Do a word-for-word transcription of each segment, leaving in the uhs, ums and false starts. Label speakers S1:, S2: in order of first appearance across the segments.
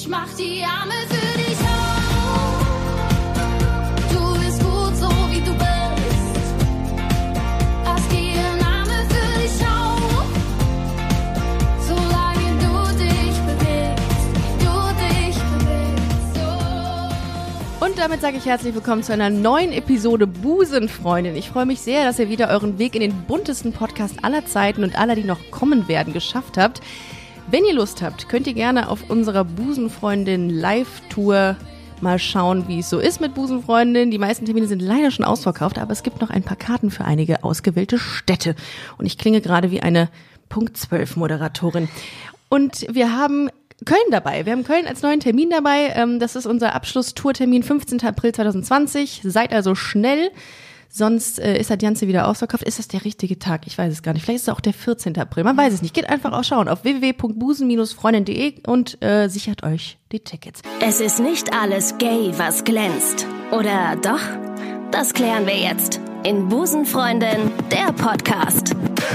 S1: Ich mach die Arme für dich auf. Du bist gut so wie du bist. Lass die Arme für dich auf. Solange du dich bewegst, du dich bewegst. So.
S2: Und damit sage ich herzlich willkommen zu einer neuen Episode Busenfreundin. Ich freue mich sehr, dass ihr wieder euren Weg in den buntesten Podcast aller Zeiten und aller, die noch kommen werden, geschafft habt. Wenn ihr Lust habt, könnt ihr gerne auf unserer Busenfreundin Live-Tour mal schauen, wie es so ist mit Busenfreundin. Die meisten Termine sind leider schon ausverkauft, aber es gibt noch ein paar Karten für einige ausgewählte Städte. Und ich klinge gerade wie eine Punkt zwölf Moderatorin. Und wir haben Köln dabei. Wir haben Köln als neuen Termin dabei. Das ist unser Abschlusstourtermin fünfzehnten April zweitausendzwanzig. Seid also schnell. Sonst äh, ist das Ganze wieder ausverkauft. Ist das der richtige Tag? Ich weiß es gar nicht. Vielleicht ist es auch der vierzehnten April. Man weiß es nicht. Geht einfach auch schauen auf w w w punkt busen freundin punkt de und äh, sichert euch die Tickets.
S3: Es ist nicht alles gay, was glänzt. Oder doch? Das klären wir jetzt in Busenfreundin, der Podcast.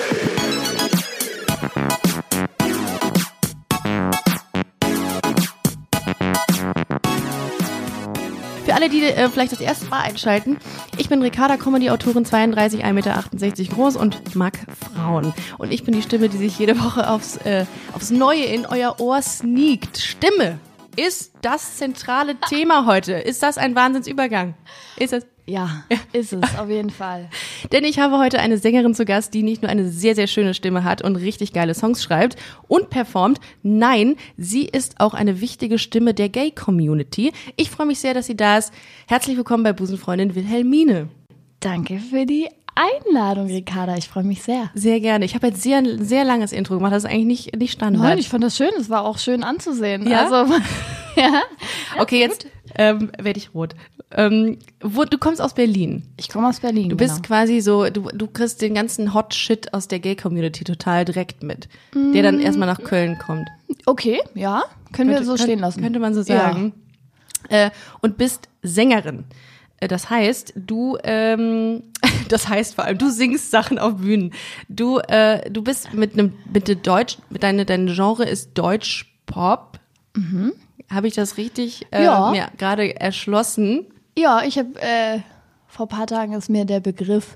S2: Für alle, die äh, vielleicht das erste Mal einschalten, ich bin Ricarda, Comedy-Autorin, zweiunddreißig, ein Meter achtundsechzig groß und mag Frauen. Und ich bin die Stimme, die sich jede Woche aufs, äh, aufs Neue in euer Ohr sneakt. Stimme ist das zentrale Thema heute. Ist das ein Wahnsinnsübergang? Ist das?
S4: Ja, ist es, auf jeden Fall.
S2: Denn ich habe heute eine Sängerin zu Gast, die nicht nur eine sehr, sehr schöne Stimme hat und richtig geile Songs schreibt und performt. Nein, sie ist auch eine wichtige Stimme der Gay-Community. Ich freue mich sehr, dass sie da ist. Herzlich willkommen bei Busenfreundin Wilhelmine.
S4: Danke für die Einladung, Ricarda. Ich freue mich sehr.
S2: Sehr gerne. Ich habe jetzt sehr, sehr langes Intro gemacht. Das ist eigentlich nicht, nicht Standard.
S4: Nein, ich fand das schön. Es war auch schön anzusehen.
S2: Ja?
S4: Also, ja.
S2: Okay, jetzt ähm, werde ich rot. Ähm, wo, du kommst aus Berlin.
S4: Ich komme aus Berlin,
S2: Du bist
S4: genau.
S2: quasi so, du, du kriegst den ganzen Hot Shit aus der Gay-Community total direkt mit, mm. der dann erstmal nach Köln kommt.
S4: Okay, ja. Können
S2: könnte,
S4: wir so
S2: könnte,
S4: stehen lassen.
S2: Könnte man so sagen. Ja. Äh, und bist Sängerin. Äh, das heißt, du, ähm, das heißt vor allem, du singst Sachen auf Bühnen. Du, äh, du bist mit einem, mit der Deutsch, deine, dein Genre ist Deutsch-Pop.
S4: Mhm.
S2: Habe ich das richtig äh,
S4: ja.
S2: mir gerade erschlossen?
S4: Ja, ich habe, äh, vor ein paar Tagen ist mir der Begriff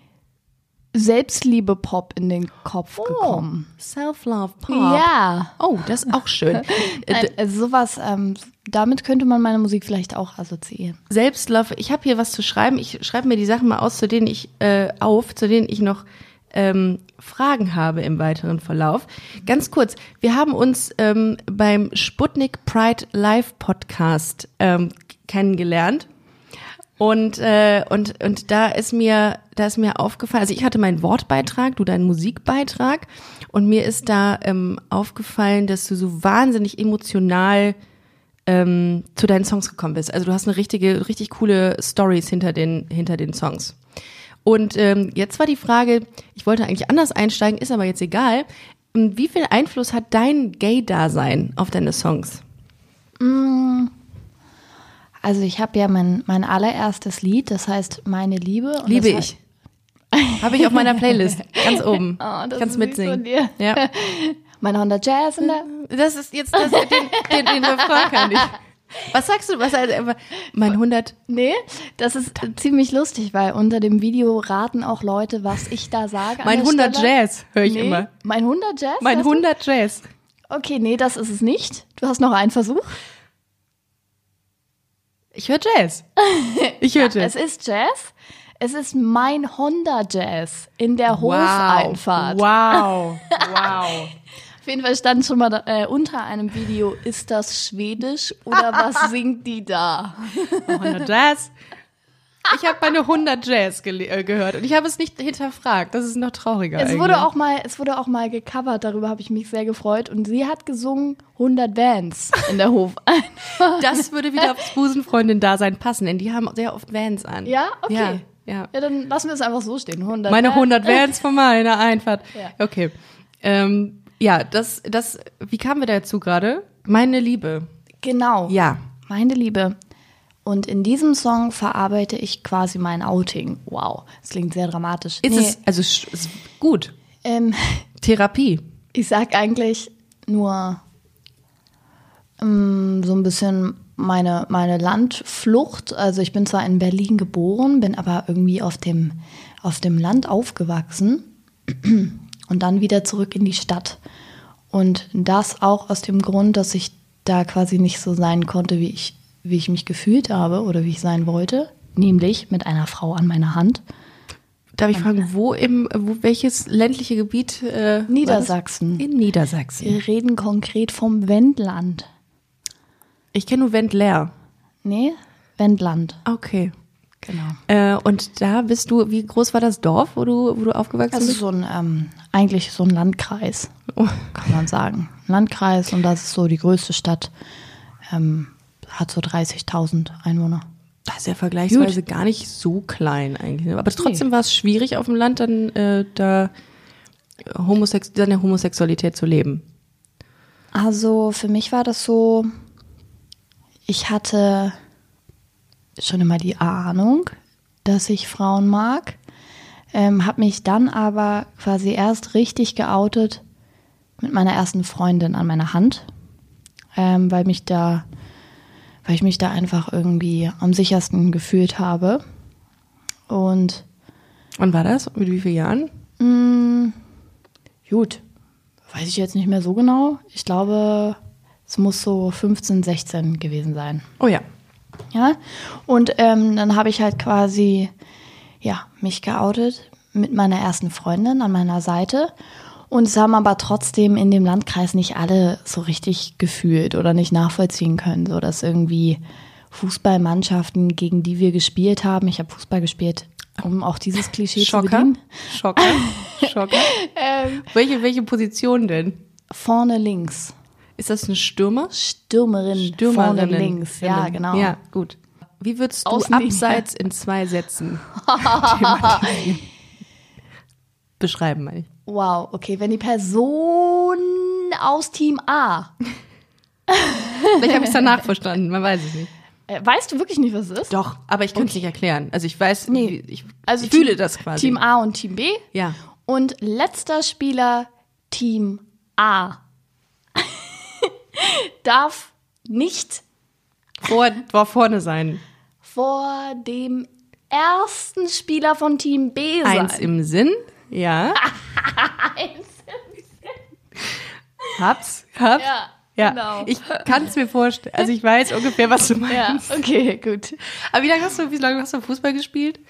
S4: Selbstliebe-Pop in den Kopf
S2: oh,
S4: gekommen.
S2: Self-Love-Pop.
S4: Ja.
S2: Oh, das ist auch schön.
S4: Nein, also sowas, ähm, damit könnte man meine Musik vielleicht auch assoziieren.
S2: Selbstlove, ich habe hier was zu schreiben. Ich schreibe mir die Sachen mal aus, zu denen ich äh, auf, zu denen ich noch ähm, Fragen habe im weiteren Verlauf. Ganz kurz, wir haben uns ähm, beim Sputnik Pride Live Podcast ähm, kennengelernt. Und, äh, und, und da ist mir, da ist mir aufgefallen, also ich hatte meinen Wortbeitrag, du deinen Musikbeitrag, und mir ist da ähm, aufgefallen, dass du so wahnsinnig emotional ähm, zu deinen Songs gekommen bist. Also du hast eine richtige, richtig coole Stories hinter den, hinter den Songs. Und ähm, jetzt war die Frage, ich wollte eigentlich anders einsteigen, ist aber jetzt egal. Wie viel Einfluss hat dein Gay-Dasein auf deine Songs?
S4: Also ich habe ja mein, mein allererstes Lied, das heißt Meine Liebe. Und
S2: Liebe
S4: das
S2: ich. Habe ich auf meiner Playlist, ganz oben.
S4: Oh, das
S2: Kannst
S4: ist
S2: mitsingen.
S4: Von dir.
S2: Ja.
S4: Meine Honda Jazz in der.
S2: Das ist jetzt das, den, den, den Refrain kann ich. Was sagst du? Was also, mein hundert?
S4: Nee, das ist ziemlich lustig, weil unter dem Video raten auch Leute, was ich da sage.
S2: Mein hundert Jazz, höre ich
S4: nee,
S2: immer.
S4: Mein hundert Jazz?
S2: Mein hundert Jazz.
S4: Okay, nee, das ist es nicht. Du hast noch einen Versuch.
S2: Ich höre Jazz. Ich höre
S4: ja,
S2: Jazz.
S4: Es ist Jazz. Es ist mein Honda Jazz in der Hofeinfahrt.
S2: Wow, wow.
S4: Auf jeden Fall stand schon mal da, äh, unter einem Video, ist das Schwedisch oder was singt die da?
S2: hundert Jazz. Ich habe meine hundert Jazz gele- äh, gehört und ich habe es nicht hinterfragt. Das ist noch trauriger.
S4: Es
S2: eigentlich.
S4: wurde auch mal, es wurde auch mal gecovert, darüber habe ich mich sehr gefreut. Und sie hat gesungen hundert Vans in der Hofeinfahrt.
S2: Das würde wieder aufs Busenfreundin-Dasein passen, denn die haben sehr oft Vans an.
S4: Ja? Okay.
S2: Ja, ja.
S4: Ja, dann lassen wir es einfach so stehen. hundert
S2: Meine
S4: Vans.
S2: hundert Vans von meiner Einfahrt.
S4: Ja.
S2: Okay. Ähm, ja, das, das, wie kamen wir dazu gerade? Meine Liebe.
S4: Genau.
S2: Ja.
S4: Meine Liebe. Und in diesem Song verarbeite ich quasi mein Outing. Wow, das klingt sehr dramatisch.
S2: Ist
S4: Nee,
S2: es, also sch- ist gut.
S4: ähm,
S2: Therapie.
S4: ich sag eigentlich nur, ähm, ähm, so ein bisschen meine, meine Landflucht. Also ich bin zwar in Berlin geboren, bin aber irgendwie auf dem, auf dem Land aufgewachsen und dann wieder zurück in die Stadt. Und das auch aus dem Grund, dass ich da quasi nicht so sein konnte, wie ich, wie ich mich gefühlt habe oder wie ich sein wollte. Nämlich mit einer Frau an meiner Hand.
S2: Darf ich fragen, wo im, wo, welches ländliche Gebiet? Äh,
S4: Niedersachsen.
S2: In Niedersachsen.
S4: Wir reden konkret vom Wendland.
S2: Ich kenne nur Wendler.
S4: Nee, Wendland.
S2: Okay.
S4: Genau.
S2: Äh, und da bist du, wie groß war das Dorf, wo du, wo du aufgewachsen
S4: Das ist
S2: bist?
S4: so ein, ähm, eigentlich so ein Landkreis,
S2: Oh.
S4: kann man sagen. Landkreis und das ist so die größte Stadt. Ähm, hat so dreißigtausend Einwohner.
S2: Das ist ja vergleichsweise gar nicht so klein eigentlich. Aber trotzdem war es schwierig auf dem Land dann äh, da Homosex- seine Homosexualität zu leben.
S4: Also für mich war das so, ich hatte schon immer die Ahnung, dass ich Frauen mag, ähm, habe mich dann aber quasi erst richtig geoutet mit meiner ersten Freundin an meiner Hand, ähm, weil mich da, weil ich mich da einfach irgendwie am sichersten gefühlt habe. Und
S2: Wann war das? Mit wie vielen Jahren?
S4: mh, gut, weiß ich jetzt nicht mehr so genau. Ich glaube, es muss so fünfzehn, sechzehn gewesen sein.
S2: Oh ja.
S4: Ja, und ähm, dann habe ich halt quasi, ja, mich geoutet mit meiner ersten Freundin an meiner Seite. Und es haben aber trotzdem in dem Landkreis nicht alle so richtig gefühlt oder nicht nachvollziehen können, so dass irgendwie Fußballmannschaften, gegen die wir gespielt haben, ich habe Fußball gespielt, um auch dieses Klischee zu
S2: Schocker?
S4: bedienen.
S2: Schocker? Schocker? welche, welche Position denn?
S4: Vorne links.
S2: Ist das ein Stürmer?
S4: Stürmerin, vorne links. Ja, genau.
S2: Ja, gut. Wie würdest du
S4: Außenlinie.
S2: abseits in zwei Sätzen thematisieren? Beschreiben, meine ich.
S4: Wow, okay, wenn die Person aus Team A.
S2: Vielleicht habe ich es danach verstanden, man weiß es nicht.
S4: Äh, weißt du wirklich nicht, was es ist?
S2: Doch, aber ich könnte es nicht erklären. Also ich weiß,
S4: Nee.
S2: ich,
S4: Also
S2: ich fühle
S4: Team-
S2: das quasi.
S4: Team A und Team B.
S2: Ja.
S4: Und letzter Spieler Team A darf nicht
S2: Vor, vor vorne sein.
S4: vor dem ersten Spieler von Team B sein.
S2: Eins im Sinn, ja. Hab's, hab's.
S4: Ja,
S2: Ja,
S4: genau.
S2: ich kann es mir vorstellen. Also ich weiß ungefähr, was du
S4: Ja,
S2: meinst.
S4: okay, gut.
S2: Aber wie lange hast du, wie lange hast du Fußball gespielt?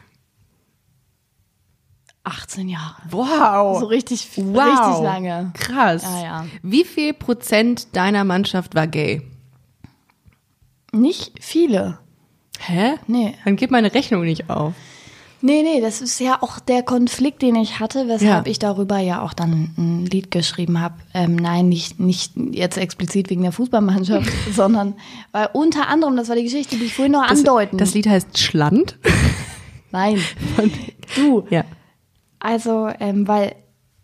S4: achtzehn Jahre.
S2: Wow.
S4: So richtig,
S2: wow.
S4: richtig lange.
S2: Krass.
S4: Ja, ja.
S2: Wie viel Prozent deiner Mannschaft war gay?
S4: Nicht viele.
S2: Hä?
S4: Nee.
S2: Dann geht meine Rechnung nicht auf.
S4: Nee, nee, das ist ja auch der Konflikt, den ich hatte, weshalb
S2: Ja.
S4: ich darüber ja auch dann ein Lied geschrieben habe. Ähm, nein, nicht, nicht jetzt explizit wegen der Fußballmannschaft, sondern weil unter anderem, das war die Geschichte, die ich vorhin noch
S2: Das,
S4: andeuten.
S2: das Lied heißt Schland.
S4: Nein, du.
S2: Ja.
S4: Also, ähm, weil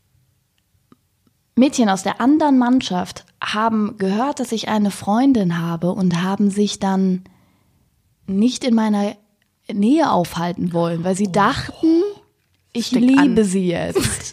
S4: Mädchen aus der anderen Mannschaft haben gehört, dass ich eine Freundin habe und haben sich dann nicht in meiner Nähe aufhalten wollen, weil sie dachten, ich
S2: Steck
S4: liebe
S2: an.
S4: sie jetzt.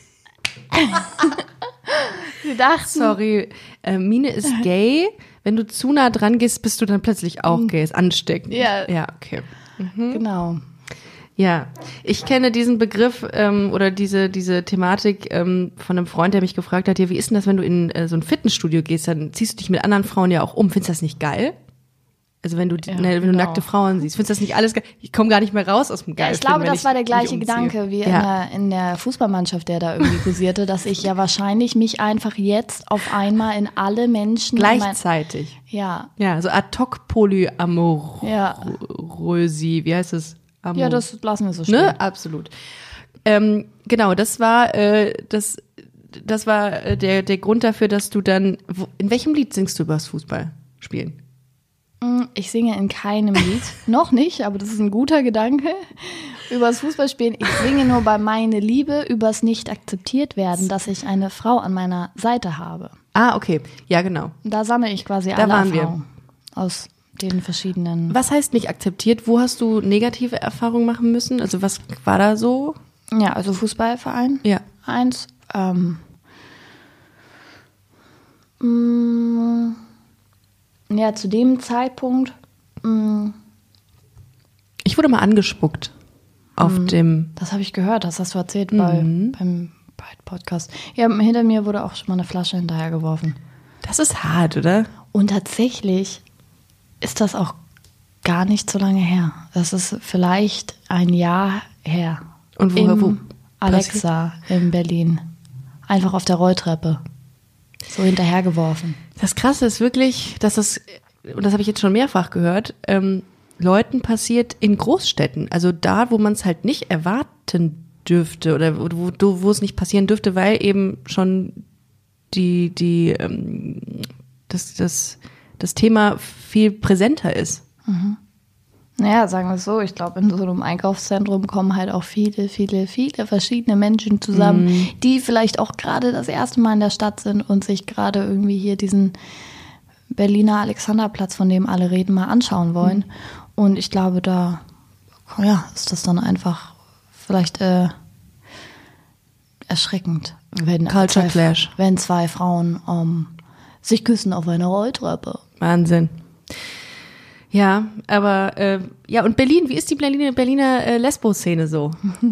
S4: sie dachten,
S2: Sorry, äh, Mine ist gay. Wenn du zu nah dran gehst, bist du dann plötzlich auch gay. Ist ansteckend.
S4: Ja.
S2: Ja, okay.
S4: genau.
S2: Ja, ich kenne diesen Begriff ähm, oder diese diese Thematik ähm, von einem Freund, der mich gefragt hat, ja, wie ist denn das, wenn du in äh, so ein Fitnessstudio gehst, dann ziehst du dich mit anderen Frauen ja auch um. Findest du das nicht geil? Also wenn du die,
S4: Ja,
S2: ne, wenn du
S4: genau.
S2: nackte Frauen siehst, findest du das nicht alles geil? Ich komme gar nicht mehr raus aus dem
S4: Ja,
S2: Geil.
S4: ich glaube,
S2: finden, wenn
S4: das war der
S2: mich
S4: gleiche
S2: umziehe.
S4: Gedanke wie in,
S2: Ja.
S4: der, in der Fußballmannschaft, der da irgendwie kursierte, dass ich ja wahrscheinlich mich einfach jetzt auf einmal in alle Menschen in mein-
S2: Gleichzeitig.
S4: ja,
S2: Ja, so ad hoc polyamorösi,
S4: Ja.
S2: wie heißt es? Amor-
S4: ja, das lassen wir so stehen.
S2: Ne, absolut. Ähm, genau, das war äh, das, das war äh, der der Grund dafür, dass du dann. Wo, in welchem Lied singst du über das Fußballspielen?
S4: Ich singe in keinem Lied, noch nicht, aber das ist ein guter Gedanke. Übers Fußballspielen. Ich singe nur bei Meine Liebe, übers nicht akzeptiert werden, dass ich eine Frau an meiner Seite habe.
S2: Ah, okay, ja genau.
S4: Und da sammle ich quasi
S2: Da
S4: alle
S2: waren wir.
S4: Erfahrungen aus den verschiedenen.
S2: Was heißt nicht akzeptiert? Wo hast du negative Erfahrungen machen müssen? Also was war da so?
S4: Ja, also Fußballverein.
S2: Ja.
S4: Eins. Ähm, mh, ja, zu dem Zeitpunkt, mh,
S2: Ich wurde mal angespuckt auf
S4: Mhm.
S2: dem.
S4: das habe ich gehört, das hast du erzählt bei, beim, bei Podcast. Ja, hinter mir wurde auch schon mal eine Flasche hinterhergeworfen.
S2: Das ist hart, oder?
S4: Und tatsächlich ist das auch gar nicht so lange her. Das ist vielleicht ein Jahr her.
S2: Und wo-
S4: Im
S2: wo
S4: Alexa in Berlin. Einfach auf der Rolltreppe. So hinterhergeworfen.
S2: Das Krasse ist wirklich, dass das, und das habe ich jetzt schon mehrfach gehört, ähm, Leuten passiert in Großstädten. Also da, wo man es halt nicht erwarten dürfte oder wo, wo, wo es nicht passieren dürfte, weil eben schon die, die, ähm, das, das, das Thema viel präsenter ist.
S4: Naja, sagen wir es so, ich glaube, in so einem Einkaufszentrum kommen halt auch viele, viele, viele verschiedene Menschen zusammen,
S2: Mhm.
S4: die vielleicht auch gerade das erste Mal in der Stadt sind und sich gerade irgendwie hier diesen Berliner Alexanderplatz, von dem alle reden, mal anschauen wollen.
S2: Mhm.
S4: Und ich glaube, da ja, ist das dann einfach vielleicht äh, erschreckend, wenn
S2: Culture
S4: zwei,
S2: Clash.
S4: wenn zwei Frauen ähm, sich küssen auf einer Rolltreppe.
S2: Wahnsinn. Ja, aber äh, ja, und Berlin, wie ist die Berliner, Berliner äh, Lesbo-Szene so?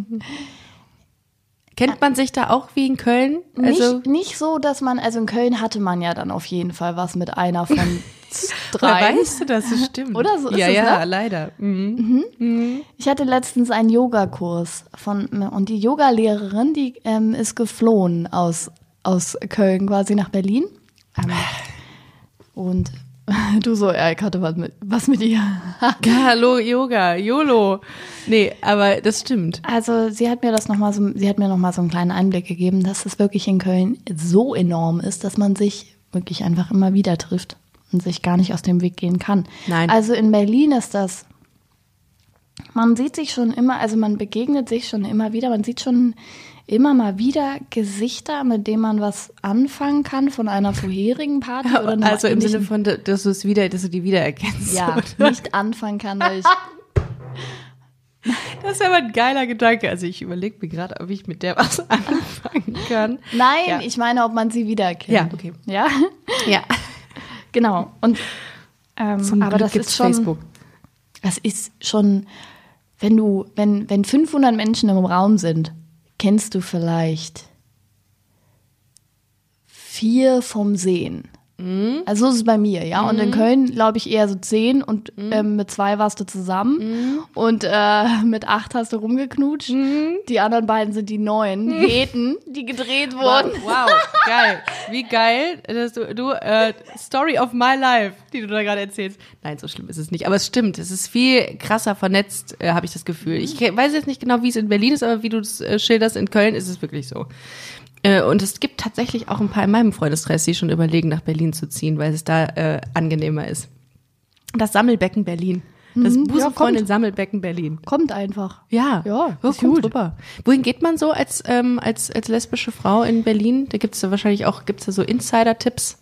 S2: Kennt man sich da auch wie in Köln? Also,
S4: Nicht, nicht so, dass man, also in Köln hatte man ja dann auf jeden Fall was mit einer von
S2: woher
S4: drei.
S2: weißt du das? Das stimmt.
S4: Oder so ist
S2: ja,
S4: es,
S2: ja,
S4: ne?
S2: leider. Mhm.
S4: Ich hatte letztens einen Yogakurs von, und die Yogalehrerin, die ähm, ist geflohen aus, aus Köln quasi nach Berlin. Ähm, und du so, ja, ich hatte was mit, was mit ihr.
S2: Ja, hallo, Yoga, YOLO. Nee, aber das stimmt.
S4: Also sie hat mir das noch mal so, sie hat mir noch mal so einen kleinen Einblick gegeben, dass es wirklich in Köln so enorm ist, dass man sich wirklich einfach immer wieder trifft und sich gar nicht aus dem Weg gehen kann.
S2: Nein.
S4: Also in Berlin ist das, man sieht sich schon immer, also man begegnet sich schon immer wieder, man sieht schon immer mal wieder Gesichter, mit denen man was anfangen kann von einer vorherigen Party oder einem
S2: Also im Sinne
S4: ähnlichen-
S2: von, dass du es wieder, dass du die wiedererkennst.
S4: ja,
S2: oder?
S4: nicht anfangen kann, weil ich
S2: Das ist aber ein geiler Gedanke. Also ich überlege mir gerade, ob ich mit der was anfangen kann.
S4: Nein,
S2: Ja.
S4: ich meine, ob man sie wiedererkennt.
S2: Ja, okay.
S4: Ja,
S2: Ja.
S4: genau. Und ähm,
S2: Zum
S4: aber
S2: Glück
S4: das
S2: gibt's
S4: ist schon,
S2: Facebook.
S4: das ist schon, wenn du, wenn wenn fünfhundert Menschen im Raum sind, kennst du vielleicht vier vom Sehen. Also so ist es bei mir, ja. Und in Köln glaube ich eher so zehn und ähm, mit zwei warst du zusammen und äh, mit acht hast du rumgeknutscht. Die anderen beiden sind die neuen Heten, die gedreht wurden.
S2: Wow, geil. Wie geil, dass du, du äh, Story of my life, die du da gerade erzählst. Nein, so schlimm ist es nicht. Aber es stimmt, es ist viel krasser vernetzt, äh, habe ich das Gefühl. Ich ke- weiß jetzt nicht genau, wie es in Berlin ist, aber wie du es äh, schilderst, in Köln ist es wirklich so. Äh, und es gibt tatsächlich auch ein paar in meinem Freundeskreis, die schon überlegen, nach Berlin zu ziehen, weil es da äh, angenehmer ist. Das Sammelbecken Berlin. Das
S4: Mhm, ja,
S2: Busenfreundin
S4: kommt.
S2: Sammelbecken Berlin.
S4: Kommt einfach.
S2: Ja,
S4: Ja,
S2: oh,
S4: ist
S2: kommt
S4: gut.
S2: rüber. Wohin geht man so als, ähm, als, als lesbische Frau in Berlin? Da gibt's da wahrscheinlich auch, gibt's da so Insider-Tipps.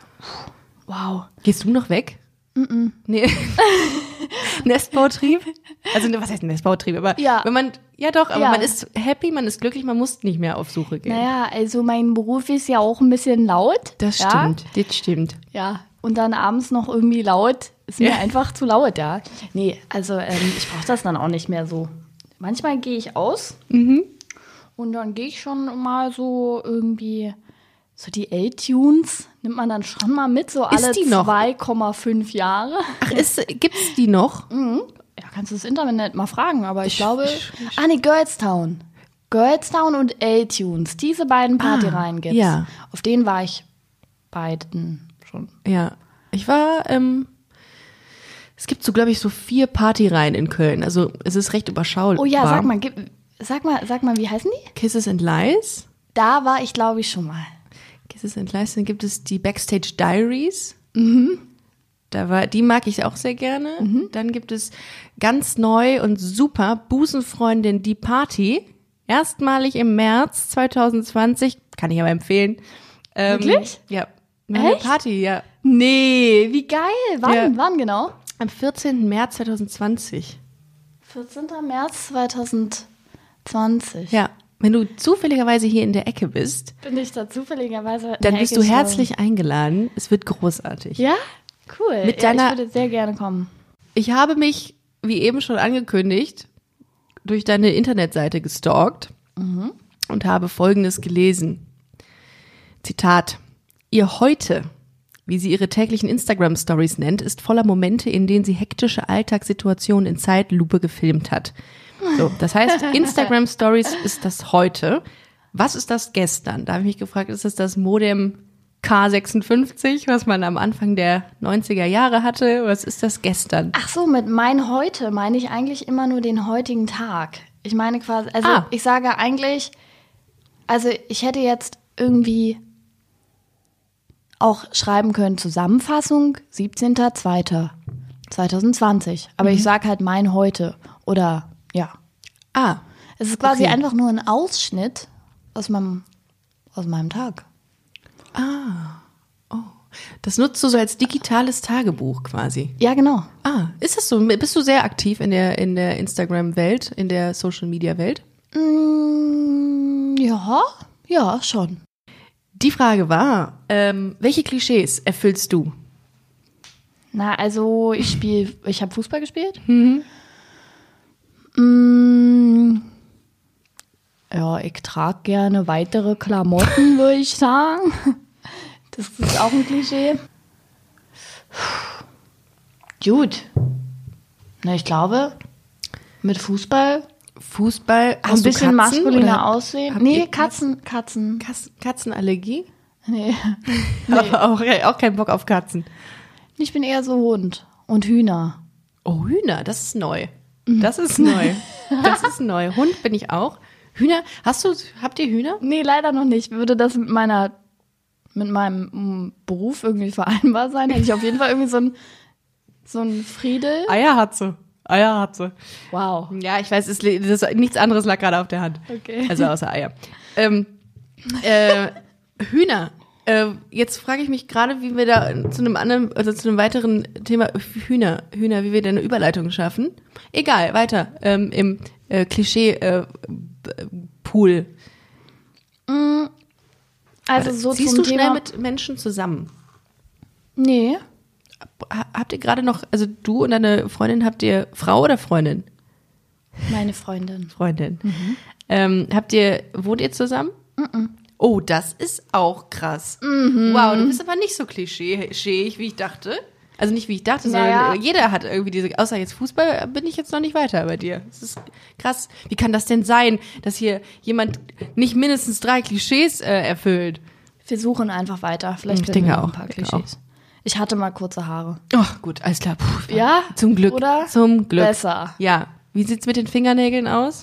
S4: Wow.
S2: Gehst du noch weg? Mm-mm. Nee. Nestbautrieb? Also, ne, was heißt Nestbautrieb? Aber
S4: Ja.
S2: wenn man, ja doch, aber
S4: Ja.
S2: man ist happy, man ist glücklich, man muss nicht mehr auf Suche gehen.
S4: Naja, also mein Beruf ist ja auch ein bisschen laut.
S2: Das
S4: ja?
S2: stimmt, das stimmt.
S4: Ja, und dann abends noch irgendwie laut, ist mir
S2: Ja.
S4: einfach zu laut, ja. Nee, also ähm, ich brauche das dann auch nicht mehr so. Manchmal gehe ich aus
S2: Mhm.
S4: und dann gehe ich schon mal so irgendwie, so die L-Tunes nimmt man dann schon mal mit, so
S2: Ist
S4: alle
S2: die noch?
S4: zwei Komma fünf Jahre.
S2: Ach, ist, gibt's die noch?
S4: Ja, kannst du das Internet mal fragen, aber ich, glaube, ah nee, Girlstown. Girlstown und L-Tunes, diese beiden Partyreihen gibt's.
S2: ja.
S4: Auf denen war ich beiden schon.
S2: Ja. Ich war, ähm, es gibt so, glaube ich, so vier Partyreihen in Köln. Also, es ist recht überschaubar.
S4: Oh ja, sag mal, gib, sag mal, sag mal, wie heißen die?
S2: Kisses and Lies.
S4: Da war ich, glaube ich, schon mal.
S2: Kisses and Lies, dann gibt es die Backstage Diaries. Da war, die mag ich auch sehr gerne. Dann gibt es ganz neu und super Busenfreundin Die Party. Erstmalig im März zwanzig zwanzig, kann ich aber empfehlen. Ähm,
S4: Wirklich?
S2: Ja. Eine
S4: Echt?
S2: Party, ja.
S4: Nee, wie geil. Wann,
S2: Ja.
S4: wann genau?
S2: Am vierzehnten März zwanzig zwanzig.
S4: vierzehnten März zweitausendzwanzig.
S2: Ja. Wenn du zufälligerweise hier in der Ecke bist,
S4: Bin ich da zufälligerweise.
S2: dann
S4: in
S2: bist
S4: der
S2: du
S4: Ecke
S2: herzlich eingeladen. Es wird großartig.
S4: schon- Ja? Cool.
S2: Mit
S4: ja,
S2: deiner-
S4: ich würde sehr gerne kommen.
S2: Ich habe mich, wie eben schon angekündigt, durch deine Internetseite gestalkt und habe Folgendes gelesen. Zitat. Ihr Heute, wie sie ihre täglichen Instagram-Stories nennt, ist voller Momente, in denen sie hektische Alltagssituationen in Zeitlupe gefilmt hat. So, das heißt, Instagram-Stories ist das Heute. Was ist das gestern? Da habe ich mich gefragt, ist es das Modem K sechsundfünfzig, was man am Anfang der neunziger Jahre hatte? Was ist das gestern?
S4: Ach so, mit mein Heute meine ich eigentlich immer nur den heutigen Tag. Ich meine quasi, also
S2: Ah.
S4: ich sage eigentlich, also ich hätte jetzt irgendwie auch schreiben können, Zusammenfassung siebzehnter zweiter zweitausendzwanzig. Aber ich sage halt mein Heute oder ja.
S2: Ah,
S4: Es ist quasi
S2: Okay.
S4: einfach nur ein Ausschnitt aus meinem, aus meinem Tag.
S2: das nutzt du so als digitales Tagebuch quasi.
S4: Ja, genau.
S2: Ah, ist das so? Bist du sehr aktiv in der, in der Instagram-Welt, in der Social-Media-Welt?
S4: Mm, ja, ja, schon.
S2: Die Frage war, ähm, welche Klischees erfüllst du?
S4: Na, also ich spiele, ich habe Fußball gespielt. Mhm. Mm, ja, ich trage gerne weitere Klamotten, würde ich sagen. Das ist auch ein Klischee. Gut. Na, ich glaube, mit Fußball
S2: Fußball,
S4: ein
S2: hast du
S4: bisschen
S2: Katzen,
S4: maskuliner
S2: oder
S4: aussehen.
S2: habt
S4: Nee,
S2: ihr
S4: Katzen, Katzen.
S2: Katzen, Katzenallergie?
S4: Nee.
S2: Aber auch, auch keinen Bock auf Katzen.
S4: Ich bin eher so Hund und Hühner.
S2: Oh, Hühner, das ist neu. Das ist neu. Das ist neu. Hund bin ich auch. Hühner, hast du, habt ihr Hühner?
S4: Nee, leider noch nicht. Würde das mit meiner, mit meinem mm, Beruf irgendwie vereinbar sein? Hätte ich auf jeden Fall irgendwie so ein, so ein Friedel.
S2: Eier hat sie. Eier hat sie.
S4: Wow.
S2: Ja, ich weiß, es, das, nichts anderes lag gerade auf der Hand.
S4: Okay.
S2: Also außer Eier. Ähm, äh, Hühner. Äh, jetzt frage ich mich gerade, wie wir da zu einem anderen, also zu einem weiteren Thema Hühner, Hühner, wie wir da eine Überleitung schaffen. Egal, weiter. Ähm, Im äh, Klischee-Pool.
S4: Also so
S2: Siehst
S4: zum
S2: du schnell
S4: Thema.
S2: mit Menschen zusammen?
S4: Nee.
S2: Ha- Habt ihr gerade noch, also du und deine Freundin, habt ihr Frau oder Freundin?
S4: Meine Freundin.
S2: Freundin. Ähm, habt ihr, wohnt ihr zusammen? Oh, das ist auch krass. Wow, du bist aber nicht so klischeeig, wie ich dachte. Also nicht wie ich dachte,
S4: Naja.
S2: sondern jeder hat irgendwie diese, außer jetzt Fußball, bin ich jetzt noch nicht weiter bei dir. Das ist krass. Wie kann das denn sein, dass hier jemand nicht mindestens drei Klischees äh, erfüllt?
S4: Wir suchen einfach weiter. Vielleicht
S2: Ich
S4: finden
S2: denke
S4: wir noch
S2: auch,
S4: ein paar
S2: ich denke
S4: Klischees. Ich hatte mal kurze Haare.
S2: Ach gut, alles klar. Puh,
S4: Ja?
S2: Zum Glück.
S4: Oder?
S2: Zum Glück.
S4: Besser.
S2: Ja. Wie sieht's mit den Fingernägeln aus?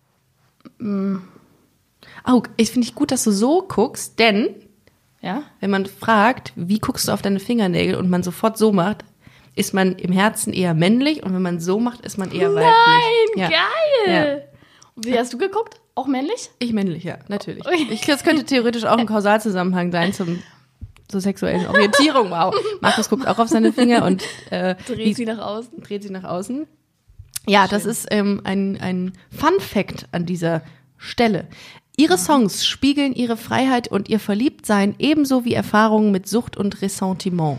S2: Oh, ich finde ich gut, dass du so guckst, denn
S4: Ja?
S2: wenn man fragt, wie guckst du auf deine Fingernägel und man sofort so macht, ist man im Herzen eher männlich und wenn man so macht, ist man eher weiblich.
S4: Nein,
S2: Ja.
S4: geil. Wie hast du geguckt? Auch männlich?
S2: Ich männlich, ja, natürlich.
S4: Ui.
S2: Ich, das könnte theoretisch auch ein Kausalzusammenhang sein zum zur sexuellen Orientierung. Wow. Markus guckt auch auf seine Finger und äh, wie-
S4: Dreht sie nach außen.
S2: dreht sie nach außen. Ja, das ist ähm, ein, ein Fun-Fact an dieser Stelle. Ihre Songs spiegeln ihre Freiheit und ihr Verliebtsein ebenso wie Erfahrungen mit Sucht und Ressentiment.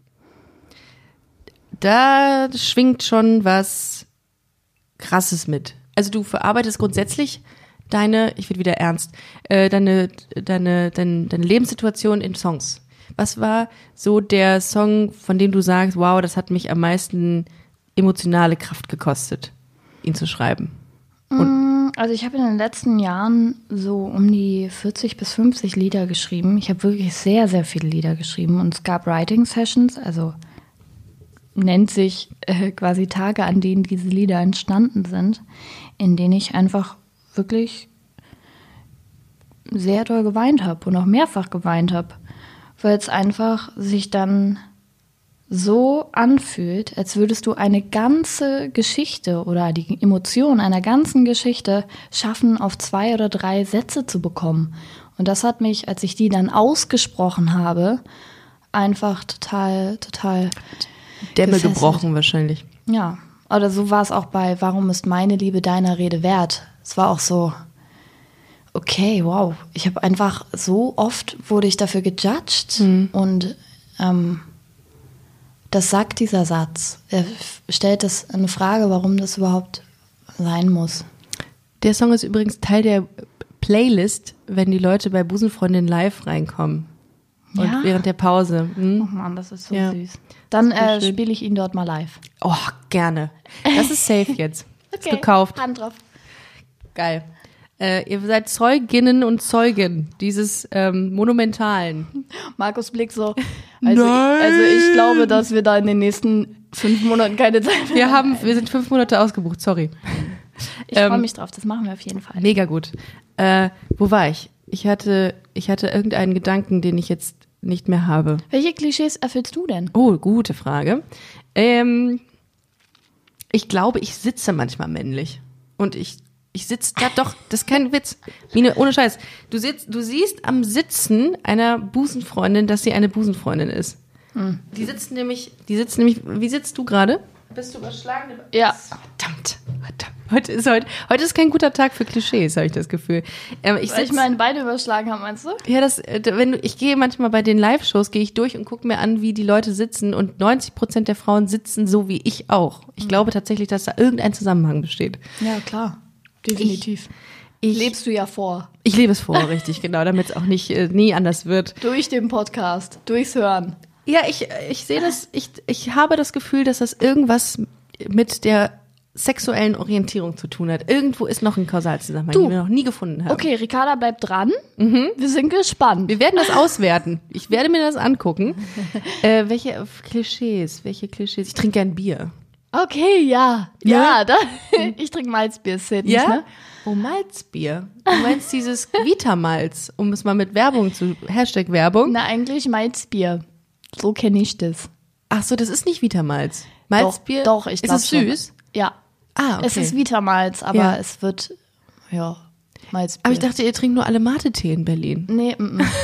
S2: Da schwingt schon was Krasses mit. Also du verarbeitest grundsätzlich deine, ich werde wieder ernst, äh, deine, deine, deine, deine Lebenssituation in Songs. Was war so der Song, von dem du sagst, wow, das hat mich am meisten emotionale Kraft gekostet, ihn zu schreiben?
S4: Also ich habe in den letzten Jahren so um die vierzig bis fünfzig Lieder geschrieben. Ich habe wirklich sehr, sehr viele Lieder geschrieben. Und es gab Writing Sessions, also nennt sich äh, quasi Tage, an denen diese Lieder entstanden sind, in denen ich einfach wirklich sehr doll geweint habe und auch mehrfach geweint habe, weil es einfach sich dann so anfühlt, als würdest du eine ganze Geschichte oder die Emotion einer ganzen Geschichte schaffen, auf zwei oder drei Sätze zu bekommen. Und das hat mich, als ich die dann ausgesprochen habe, einfach total, total,
S2: Dämme
S4: gefesselt.
S2: gebrochen wahrscheinlich.
S4: ja. Oder so war es auch bei Warum ist meine Liebe deiner Rede wert? Es war auch so, okay, wow. Ich habe einfach so oft wurde ich dafür gejudged und ähm, das sagt dieser Satz. Er f- stellt das eine Frage, warum das überhaupt sein muss.
S2: Der Song ist übrigens Teil der Playlist, wenn die Leute bei Busenfreundin live reinkommen. Und
S4: Ja?
S2: während der Pause. Hm?
S4: Oh Mann, das ist so
S2: Ja.
S4: süß. Dann
S2: Das ist
S4: äh,
S2: schön.
S4: spiele ich ihn dort mal live.
S2: Oh, gerne. Das ist safe jetzt. Ist gekauft.
S4: Hand drauf.
S2: Geil. Äh, ihr seid Zeuginnen und Zeugen dieses ähm, monumentalen.
S4: Markus Blick so. Also, ich, also ich glaube, dass wir da in den nächsten fünf Monaten keine Zeit mehr
S2: Wir haben, wir sind fünf Monate ausgebucht, sorry.
S4: Ich freue
S2: ähm,
S4: mich drauf, das machen wir auf jeden Fall.
S2: Mega gut. Äh, wo war ich? Ich hatte, ich hatte irgendeinen Gedanken, den ich jetzt nicht mehr habe.
S4: Welche Klischees erfüllst du denn?
S2: Oh, gute Frage. Ähm, ich glaube, ich sitze manchmal männlich. Und ich, ich sitze da doch, das ist kein Witz. Mine, ohne Scheiß. Du sitzt, du siehst am Sitzen einer Busenfreundin, dass sie eine Busenfreundin ist.
S4: Hm.
S2: Die sitzt nämlich, die sitzt nämlich, wie sitzt du gerade? Bist du überschlagen?
S4: Ja.
S2: Verdammt, verdammt. Heute ist, heute, heute ist kein guter Tag für Klischees, habe ich das Gefühl. Ähm, ich
S4: Weil ich
S2: sitz-
S4: meine Beine überschlagen habe, meinst du?
S2: ja, das, äh, wenn du, ich gehe manchmal bei den Live-Shows, gehe ich durch und gucke mir an, wie die Leute sitzen und neunzig Prozent der Frauen sitzen so wie ich auch. Ich
S4: Mhm.
S2: glaube tatsächlich, dass da irgendein Zusammenhang besteht.
S4: Ja, klar. Definitiv.
S2: Ich,
S4: Lebst du ja vor.
S2: ich lebe es vor, richtig, genau, damit es auch nicht, äh, nie anders wird.
S4: Durch den Podcast, durchs Hören.
S2: Ja, ich, ich sehe das, ich, ich habe das Gefühl, dass das irgendwas mit der sexuellen Orientierung zu tun hat. Irgendwo ist noch ein Kausalzusammenhang,
S4: Du.
S2: den wir noch nie gefunden haben.
S4: Okay, Ricarda bleibt dran. Wir sind gespannt.
S2: Wir werden das auswerten. Ich werde mir das angucken. äh, welche Klischees, welche Klischees? Ich trinke gern Bier.
S4: Okay, ja.
S2: Ja?
S4: Ja, da, ich trinke Malzbier, Sid, nicht,
S2: Ja?
S4: ne?
S2: Oh, Malzbier. Du meinst dieses Vitamalz, um es mal mit Werbung zu, Hashtag Werbung.
S4: Na, eigentlich Malzbier. So kenne ich das.
S2: Ach so, das ist nicht Vitamalz. Malzbier?
S4: Doch, doch ich
S2: Ist
S4: glaub
S2: es
S4: schon.
S2: süß?
S4: Ja.
S2: Ah, okay.
S4: Es ist Vitamalz, aber
S2: Ja.
S4: es wird, ja, Malzbier.
S2: Aber ich dachte, ihr trinkt nur alle Mate-Tee in Berlin.
S4: Nee, mm, mm.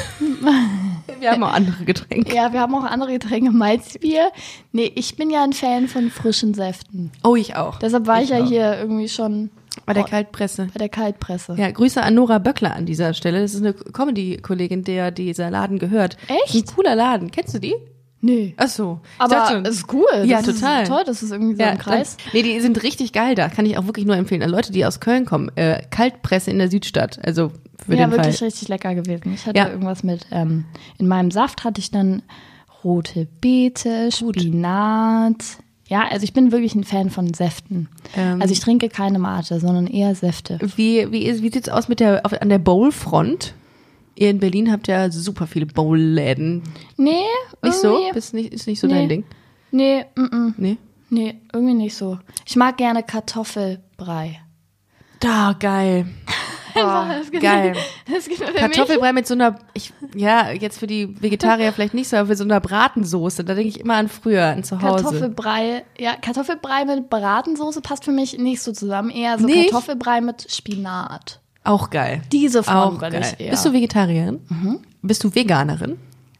S2: Wir haben auch andere Getränke.
S4: Ja, wir haben auch andere Getränke, Malzbier. Nee, ich bin ja ein Fan von frischen Säften.
S2: Oh, ich auch.
S4: Deshalb war ich, ja
S2: auch.
S4: hier irgendwie schon
S2: Bei der
S4: Oh.
S2: Kaltpresse.
S4: bei der Kaltpresse.
S2: Ja, Grüße an Nora Böckler an dieser Stelle. Das ist eine Comedy-Kollegin, der dieser Laden gehört.
S4: Echt?
S2: Ein cooler Laden. Kennst du die?
S4: Nee.
S2: Ach so. Ich
S4: Aber
S2: dachte schon.
S4: es ist cool. Das
S2: Ja,
S4: ist
S2: total.
S4: toll, das ist irgendwie so
S2: Ja,
S4: ein Kreis.
S2: Dann, nee, die sind richtig geil da. Kann ich auch wirklich nur empfehlen. An Leute, die aus Köln kommen. Äh, Kaltpresse in der Südstadt. Also für
S4: Ja,
S2: den
S4: wirklich
S2: Fall.
S4: richtig lecker gewesen. Ich hatte
S2: Ja.
S4: irgendwas mit, ähm, in meinem Saft hatte ich dann rote Beete, Spinat. Ja, also ich bin wirklich ein Fan von Säften.
S2: Ähm.
S4: Also ich trinke keine Mate, sondern eher Säfte.
S2: Wie, wie, ist, wie sieht's aus mit der, auf, an der Bowl-Front? Ihr in Berlin habt ja super viele Bowl-Läden.
S4: Nee,
S2: Nicht so?
S4: irgendwie-
S2: Ist nicht, ist nicht so
S4: Nee.
S2: dein Ding?
S4: Nee, mm, mm.
S2: Nee?
S4: Nee, irgendwie nicht so. Ich mag gerne Kartoffelbrei.
S2: Da, geil. Boah, geil.
S4: Das gibt für mich-
S2: Kartoffelbrei mit so einer, ich, ja, jetzt für die Vegetarier vielleicht nicht so, aber für so einer Bratensoße. Da denke ich immer an früher, an zu Hause.
S4: Kartoffelbrei, ja, Kartoffelbrei mit Bratensoße passt für mich nicht so zusammen. Eher so
S2: Nicht?
S4: Kartoffelbrei mit Spinat.
S2: Auch geil.
S4: Diese Form
S2: Auch
S4: will
S2: geil.
S4: ich eher.
S2: Bist du Vegetarierin? Bist du Veganerin?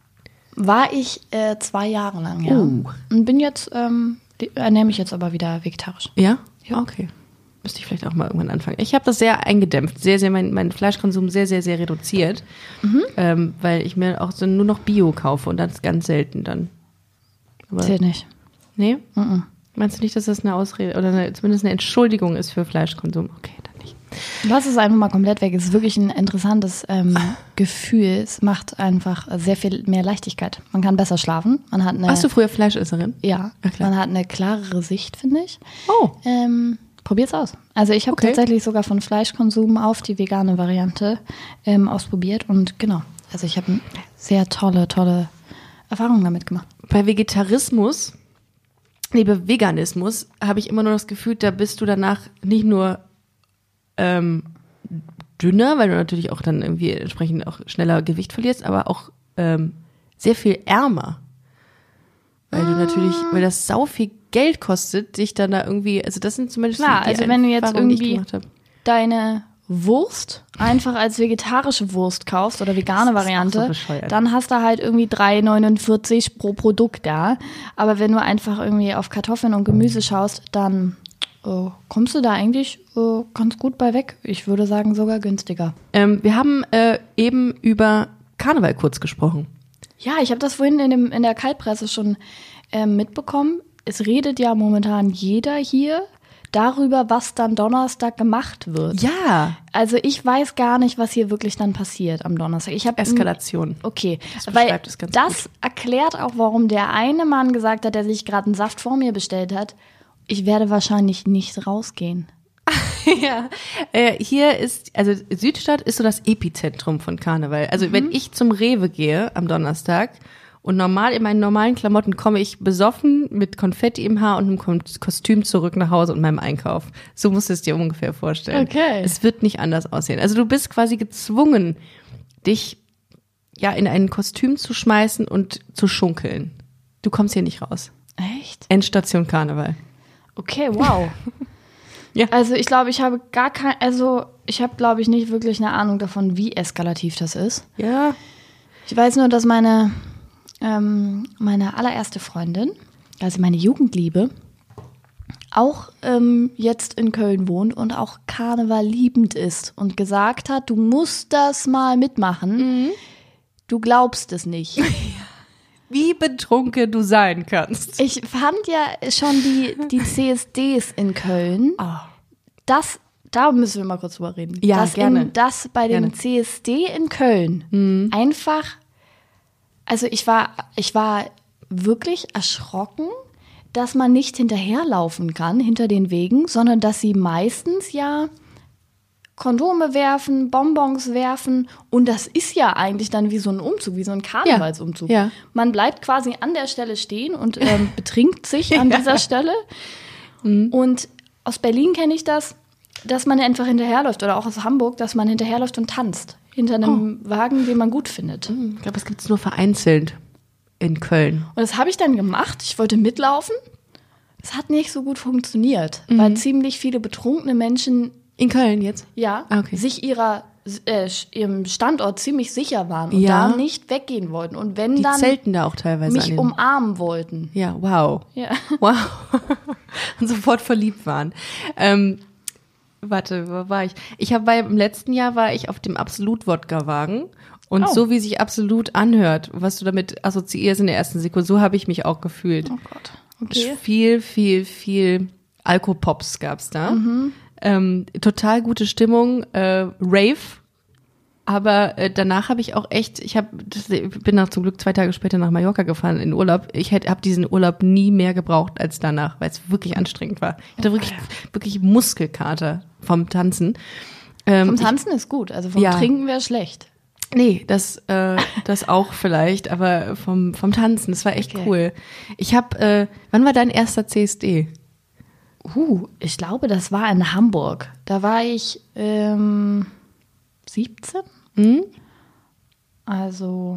S4: War ich äh, zwei Jahre lang, ja.
S2: Oh.
S4: Und bin jetzt, ähm, die- ernähre mich jetzt aber wieder vegetarisch.
S2: Ja?
S4: Ja.
S2: Okay. Müsste ich vielleicht auch mal irgendwann anfangen. Ich habe das sehr eingedämpft, sehr, sehr, mein, mein Fleischkonsum sehr, sehr, sehr reduziert, ähm, weil ich mir auch so nur noch Bio kaufe und das ganz selten dann. Aber,
S4: Zählt nicht.
S2: nee?
S4: Mhm.
S2: Meinst du nicht, dass das eine Ausrede oder eine, zumindest eine Entschuldigung ist für Fleischkonsum? Okay, dann nicht.
S4: Lass es einfach mal komplett weg. Es ist wirklich ein interessantes ähm, Gefühl. Es macht einfach sehr viel mehr Leichtigkeit. Man kann besser schlafen. Man hat eine,
S2: Warst du früher Fleischesserin?
S4: ja,
S2: Ja, klar.
S4: man hat eine klarere Sicht, finde ich.
S2: Oh.
S4: Ähm, probier's aus. Also ich habe
S2: Okay.
S4: tatsächlich sogar von Fleischkonsum auf die vegane Variante ähm, ausprobiert und genau. Also ich habe sehr tolle, tolle Erfahrungen damit gemacht.
S2: Bei Vegetarismus, liebe Veganismus, habe ich immer nur das Gefühl, da bist du danach nicht nur ähm, dünner, weil du natürlich auch dann irgendwie entsprechend auch schneller Gewicht verlierst, aber auch ähm, sehr viel ärmer. Weil du natürlich, weil das sau viel Geld kostet, dich dann da irgendwie, also das sind zumindest
S4: Klar,
S2: die
S4: also wenn du jetzt
S2: Erfahrungen, die ich
S4: irgendwie
S2: gemacht habe.
S4: deine Wurst einfach als vegetarische Wurst kaufst oder vegane
S2: Das ist auch
S4: Variante,
S2: so bescheuert.
S4: dann hast du halt irgendwie drei neunundvierzig pro Produkt da. Aber wenn du einfach irgendwie auf Kartoffeln und Gemüse schaust, dann äh, kommst du da eigentlich äh, ganz gut bei weg. Ich würde sagen sogar günstiger.
S2: Ähm, wir haben äh, eben über Karneval kurz gesprochen.
S4: Ja, ich habe das vorhin in, dem, in der Kaltpresse schon äh, mitbekommen, es redet ja momentan jeder hier darüber, was dann Donnerstag gemacht wird.
S2: Ja.
S4: Also ich weiß gar nicht, was hier wirklich dann passiert am Donnerstag. Ich hab,
S2: Eskalation.
S4: Okay,
S2: Das
S4: weil
S2: beschreibt es ganz
S4: das erklärt auch, warum der eine Mann gesagt hat, der sich gerade einen Saft vor mir bestellt hat, ich werde wahrscheinlich nicht rausgehen.
S2: Ja, äh, hier ist, also Südstadt ist so das Epizentrum von Karneval. Also wenn ich zum Rewe gehe am Donnerstag und normal in meinen normalen Klamotten komme ich besoffen mit Konfetti im Haar und einem Ko- Kostüm zurück nach Hause und meinem Einkauf. So musst du es dir ungefähr vorstellen.
S4: Okay.
S2: Es wird nicht anders aussehen. Also du bist quasi gezwungen, dich ja in ein Kostüm zu schmeißen und zu schunkeln. Du kommst hier nicht raus.
S4: Echt?
S2: Endstation Karneval.
S4: Okay, wow.
S2: Ja.
S4: Also ich glaube, ich habe gar kein, also ich habe, glaube ich, nicht wirklich eine Ahnung davon, wie eskalativ das ist.
S2: Ja.
S4: Ich weiß nur, dass meine, ähm, meine allererste Freundin, also meine Jugendliebe, auch ähm, jetzt in Köln wohnt und auch Karneval liebend ist und gesagt hat, du musst das mal mitmachen. Mhm. Du glaubst es nicht.
S2: Wie betrunken du sein kannst.
S4: Ich fand ja schon die, die C S Ds in Köln,
S2: Oh.
S4: das, da müssen wir mal kurz drüber reden.
S2: Ja,
S4: dass
S2: gerne.
S4: In, dass bei dem
S2: Gerne.
S4: C S D in Köln
S2: Mhm.
S4: einfach, also ich war, ich war wirklich erschrocken, dass man nicht hinterherlaufen kann hinter den Wegen, sondern dass sie meistens ja Kondome werfen, Bonbons werfen und das ist ja eigentlich dann wie so ein Umzug, wie so ein Karnevalsumzug.
S2: Ja.
S4: Man bleibt quasi an der Stelle stehen und ähm, betrinkt sich an dieser Stelle.
S2: Mhm.
S4: Und aus Berlin kenne ich das, dass man einfach hinterherläuft oder auch aus Hamburg, dass man hinterherläuft und tanzt hinter einem
S2: Oh.
S4: Wagen, den man gut findet.
S2: Ich glaube, das gibt es nur vereinzelt in Köln.
S4: Und das habe ich dann gemacht. Ich wollte mitlaufen. Es hat nicht so gut funktioniert,
S2: Mhm.
S4: weil ziemlich viele betrunkene Menschen
S2: In Köln jetzt?
S4: ja,
S2: Ah, okay.
S4: sich ihrer, äh, ihrem Standort ziemlich sicher waren und
S2: Ja.
S4: da nicht weggehen wollten. Und wenn
S2: Die
S4: dann
S2: zelten da auch teilweise an
S4: mich
S2: den.
S4: umarmen wollten.
S2: Ja, wow.
S4: Ja.
S2: Wow. Und sofort verliebt waren. Ähm, warte, wo war ich? Ich habe im letzten Jahr war ich auf dem Absolut-Wodka-Wagen. Und
S4: Oh.
S2: so wie sich Absolut anhört, was du damit assoziierst in der ersten Sekunde, so habe ich mich auch gefühlt.
S4: Oh Gott. Okay.
S2: Viel, viel, viel Alkopops gab's da.
S4: Mhm.
S2: Ähm, total gute Stimmung, äh, Rave. Aber äh, danach habe ich auch echt, ich hab, das, bin nach, zum Glück zwei Tage später nach Mallorca gefahren in Urlaub. Ich habe diesen Urlaub nie mehr gebraucht als danach, weil es wirklich anstrengend war. Ich hatte wirklich, wirklich Muskelkater vom Tanzen. Ähm,
S4: Vom Tanzen ist gut, also vom
S2: Ja.
S4: Trinken wäre schlecht.
S2: Ich, nee, das, äh, das auch vielleicht, aber vom, vom Tanzen, das war echt
S4: Okay.
S2: cool. Ich habe, äh, wann war dein erster C S D?
S4: Uh, ich glaube, das war in Hamburg. Da war ich ähm, siebzehn.
S2: Hm?
S4: Also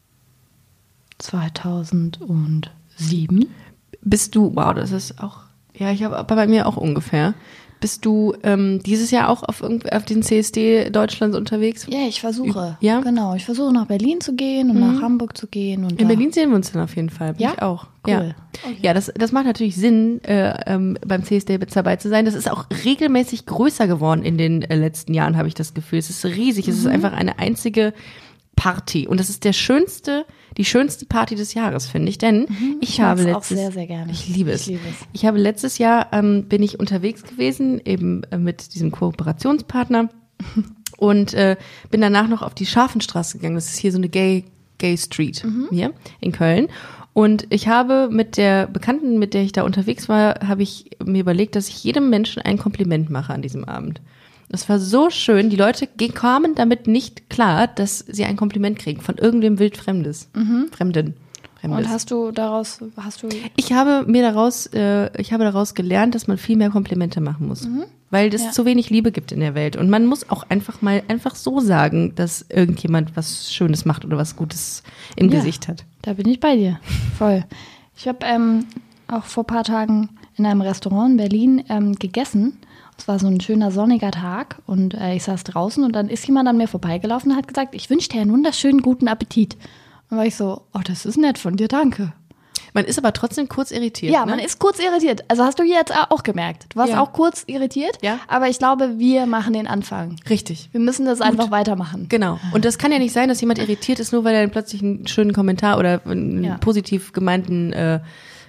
S4: zweitausendsieben.
S2: Bist du, wow, das ist auch, ja, ich habe bei mir auch ungefähr. Bist du ähm, dieses Jahr auch auf, irgend- auf den C S D Deutschlands unterwegs?
S4: Ja, ich versuche.
S2: Ja?
S4: Genau, ich versuche nach Berlin zu gehen und nach Hamburg zu gehen. Und
S2: In
S4: da-
S2: Berlin sehen wir uns dann auf jeden Fall. Bin
S4: Ja?
S2: Ich auch.
S4: Cool.
S2: Ja,
S4: Okay.
S2: ja das, das macht natürlich Sinn, äh, ähm, beim C S D dabei zu sein. Das ist auch regelmäßig größer geworden in den äh, letzten Jahren, habe ich das Gefühl. Es ist riesig. Es ist
S4: Mhm.
S2: einfach eine einzige Party. Und das ist der schönste, die schönste Party des Jahres, finde ich. Denn ich,
S4: Ich
S2: habe
S4: mag's auch
S2: letztes,
S4: sehr, sehr gerne.
S2: Ich liebe es.
S4: Ich liebe es.
S2: Ich habe letztes Jahr, ähm, bin ich unterwegs gewesen, eben äh, mit diesem Kooperationspartner und äh, bin danach noch auf die Scharfenstraße gegangen. Das ist hier so eine Gay, Gay Street hier in Köln. Und ich habe mit der Bekannten, mit der ich da unterwegs war, habe ich mir überlegt, dass ich jedem Menschen ein Kompliment mache an diesem Abend. Das war so schön. Die Leute ge- kamen damit nicht klar, dass sie ein Kompliment kriegen von irgendwem wildfremdes, Fremden. Fremdes.
S4: Und hast du daraus, hast du,
S2: Ich habe mir daraus, äh, ich habe daraus gelernt, dass man viel mehr Komplimente machen muss, weil es
S4: Ja.
S2: zu wenig Liebe gibt in der Welt und man muss auch einfach mal einfach so sagen, dass irgendjemand was Schönes macht oder was Gutes im
S4: Ja.
S2: Gesicht hat.
S4: da bin ich bei dir. Voll. Ich habe ähm, auch vor ein paar Tagen in einem Restaurant in Berlin ähm, gegessen. Es war so ein schöner sonniger Tag und äh, ich saß draußen und dann ist jemand an mir vorbeigelaufen und hat gesagt, ich wünsche dir einen wunderschönen guten Appetit. Dann war ich so, oh, das ist nett von dir, danke.
S2: Man ist aber trotzdem kurz irritiert.
S4: Ja,
S2: ne?
S4: man ist kurz irritiert. Also hast du jetzt auch gemerkt. Du warst
S2: Ja.
S4: auch kurz irritiert,
S2: Ja.
S4: aber ich glaube, wir machen den Anfang.
S2: Richtig.
S4: Wir müssen das einfach weitermachen.
S2: Genau. Und das kann ja nicht sein, dass jemand irritiert ist, nur weil er dann plötzlich einen schönen Kommentar oder einen
S4: Ja.
S2: positiv gemeinten äh,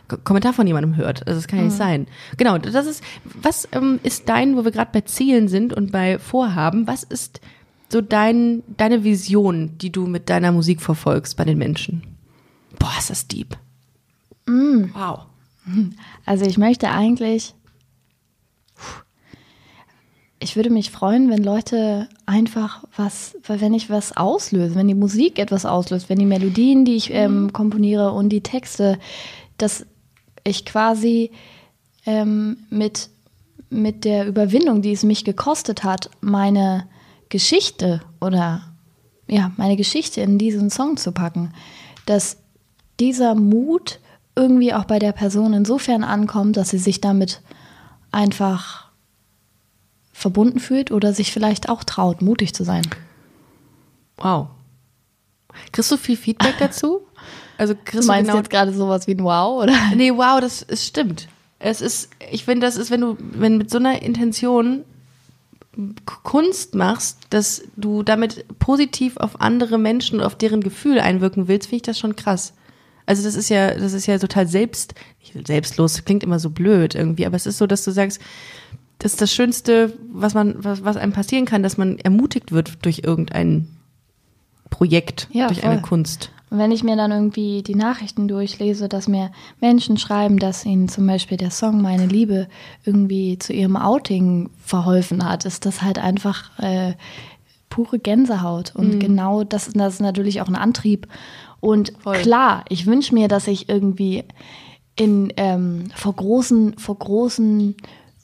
S2: K- Kommentar von jemandem hört. Also das kann ja nicht sein. Genau, das ist, was ähm, ist dein, wo wir gerade bei Zielen sind und bei Vorhaben, was ist so dein, deine Vision, die du mit deiner Musik verfolgst bei den Menschen? Boah, ist das deep.
S4: Mm.
S2: Wow.
S4: Also ich möchte eigentlich, ich würde mich freuen, wenn Leute einfach was, weil wenn ich was auslöse, wenn die Musik etwas auslöst, wenn die Melodien, die ich ähm, komponiere und die Texte, dass ich quasi ähm, mit, mit der Überwindung, die es mich gekostet hat, meine Geschichte oder ja, meine Geschichte in diesen Song zu packen, dass dieser Mut irgendwie auch bei der Person insofern ankommt, dass sie sich damit einfach verbunden fühlt oder sich vielleicht auch traut, mutig zu sein.
S2: Wow. Kriegst du viel Feedback dazu? Also kriegst
S4: Du meinst
S2: du genau
S4: jetzt gerade sowas wie ein Wow, oder?
S2: Nee, wow, das es stimmt. Es ist, ich finde, das ist, wenn du, wenn mit so einer Intention K- Kunst machst, dass du damit positiv auf andere Menschen und auf deren Gefühle einwirken willst, finde ich das schon krass. Also das ist ja, das ist ja total selbst, nicht selbstlos, klingt immer so blöd irgendwie, aber es ist so, dass du sagst, das ist das Schönste, was man, was, was einem passieren kann, dass man ermutigt wird durch irgendein Projekt,
S4: Ja,
S2: durch
S4: voll.
S2: eine Kunst.
S4: Und wenn ich mir dann irgendwie die Nachrichten durchlese, dass mir Menschen schreiben, dass ihnen zum Beispiel der Song Meine Liebe irgendwie zu ihrem Outing verholfen hat, ist das halt einfach äh, pure Gänsehaut. Und genau das, das ist natürlich auch ein Antrieb. Und
S2: Voll.
S4: klar, ich wünsche mir, dass ich irgendwie in ähm, vor großen, vor großen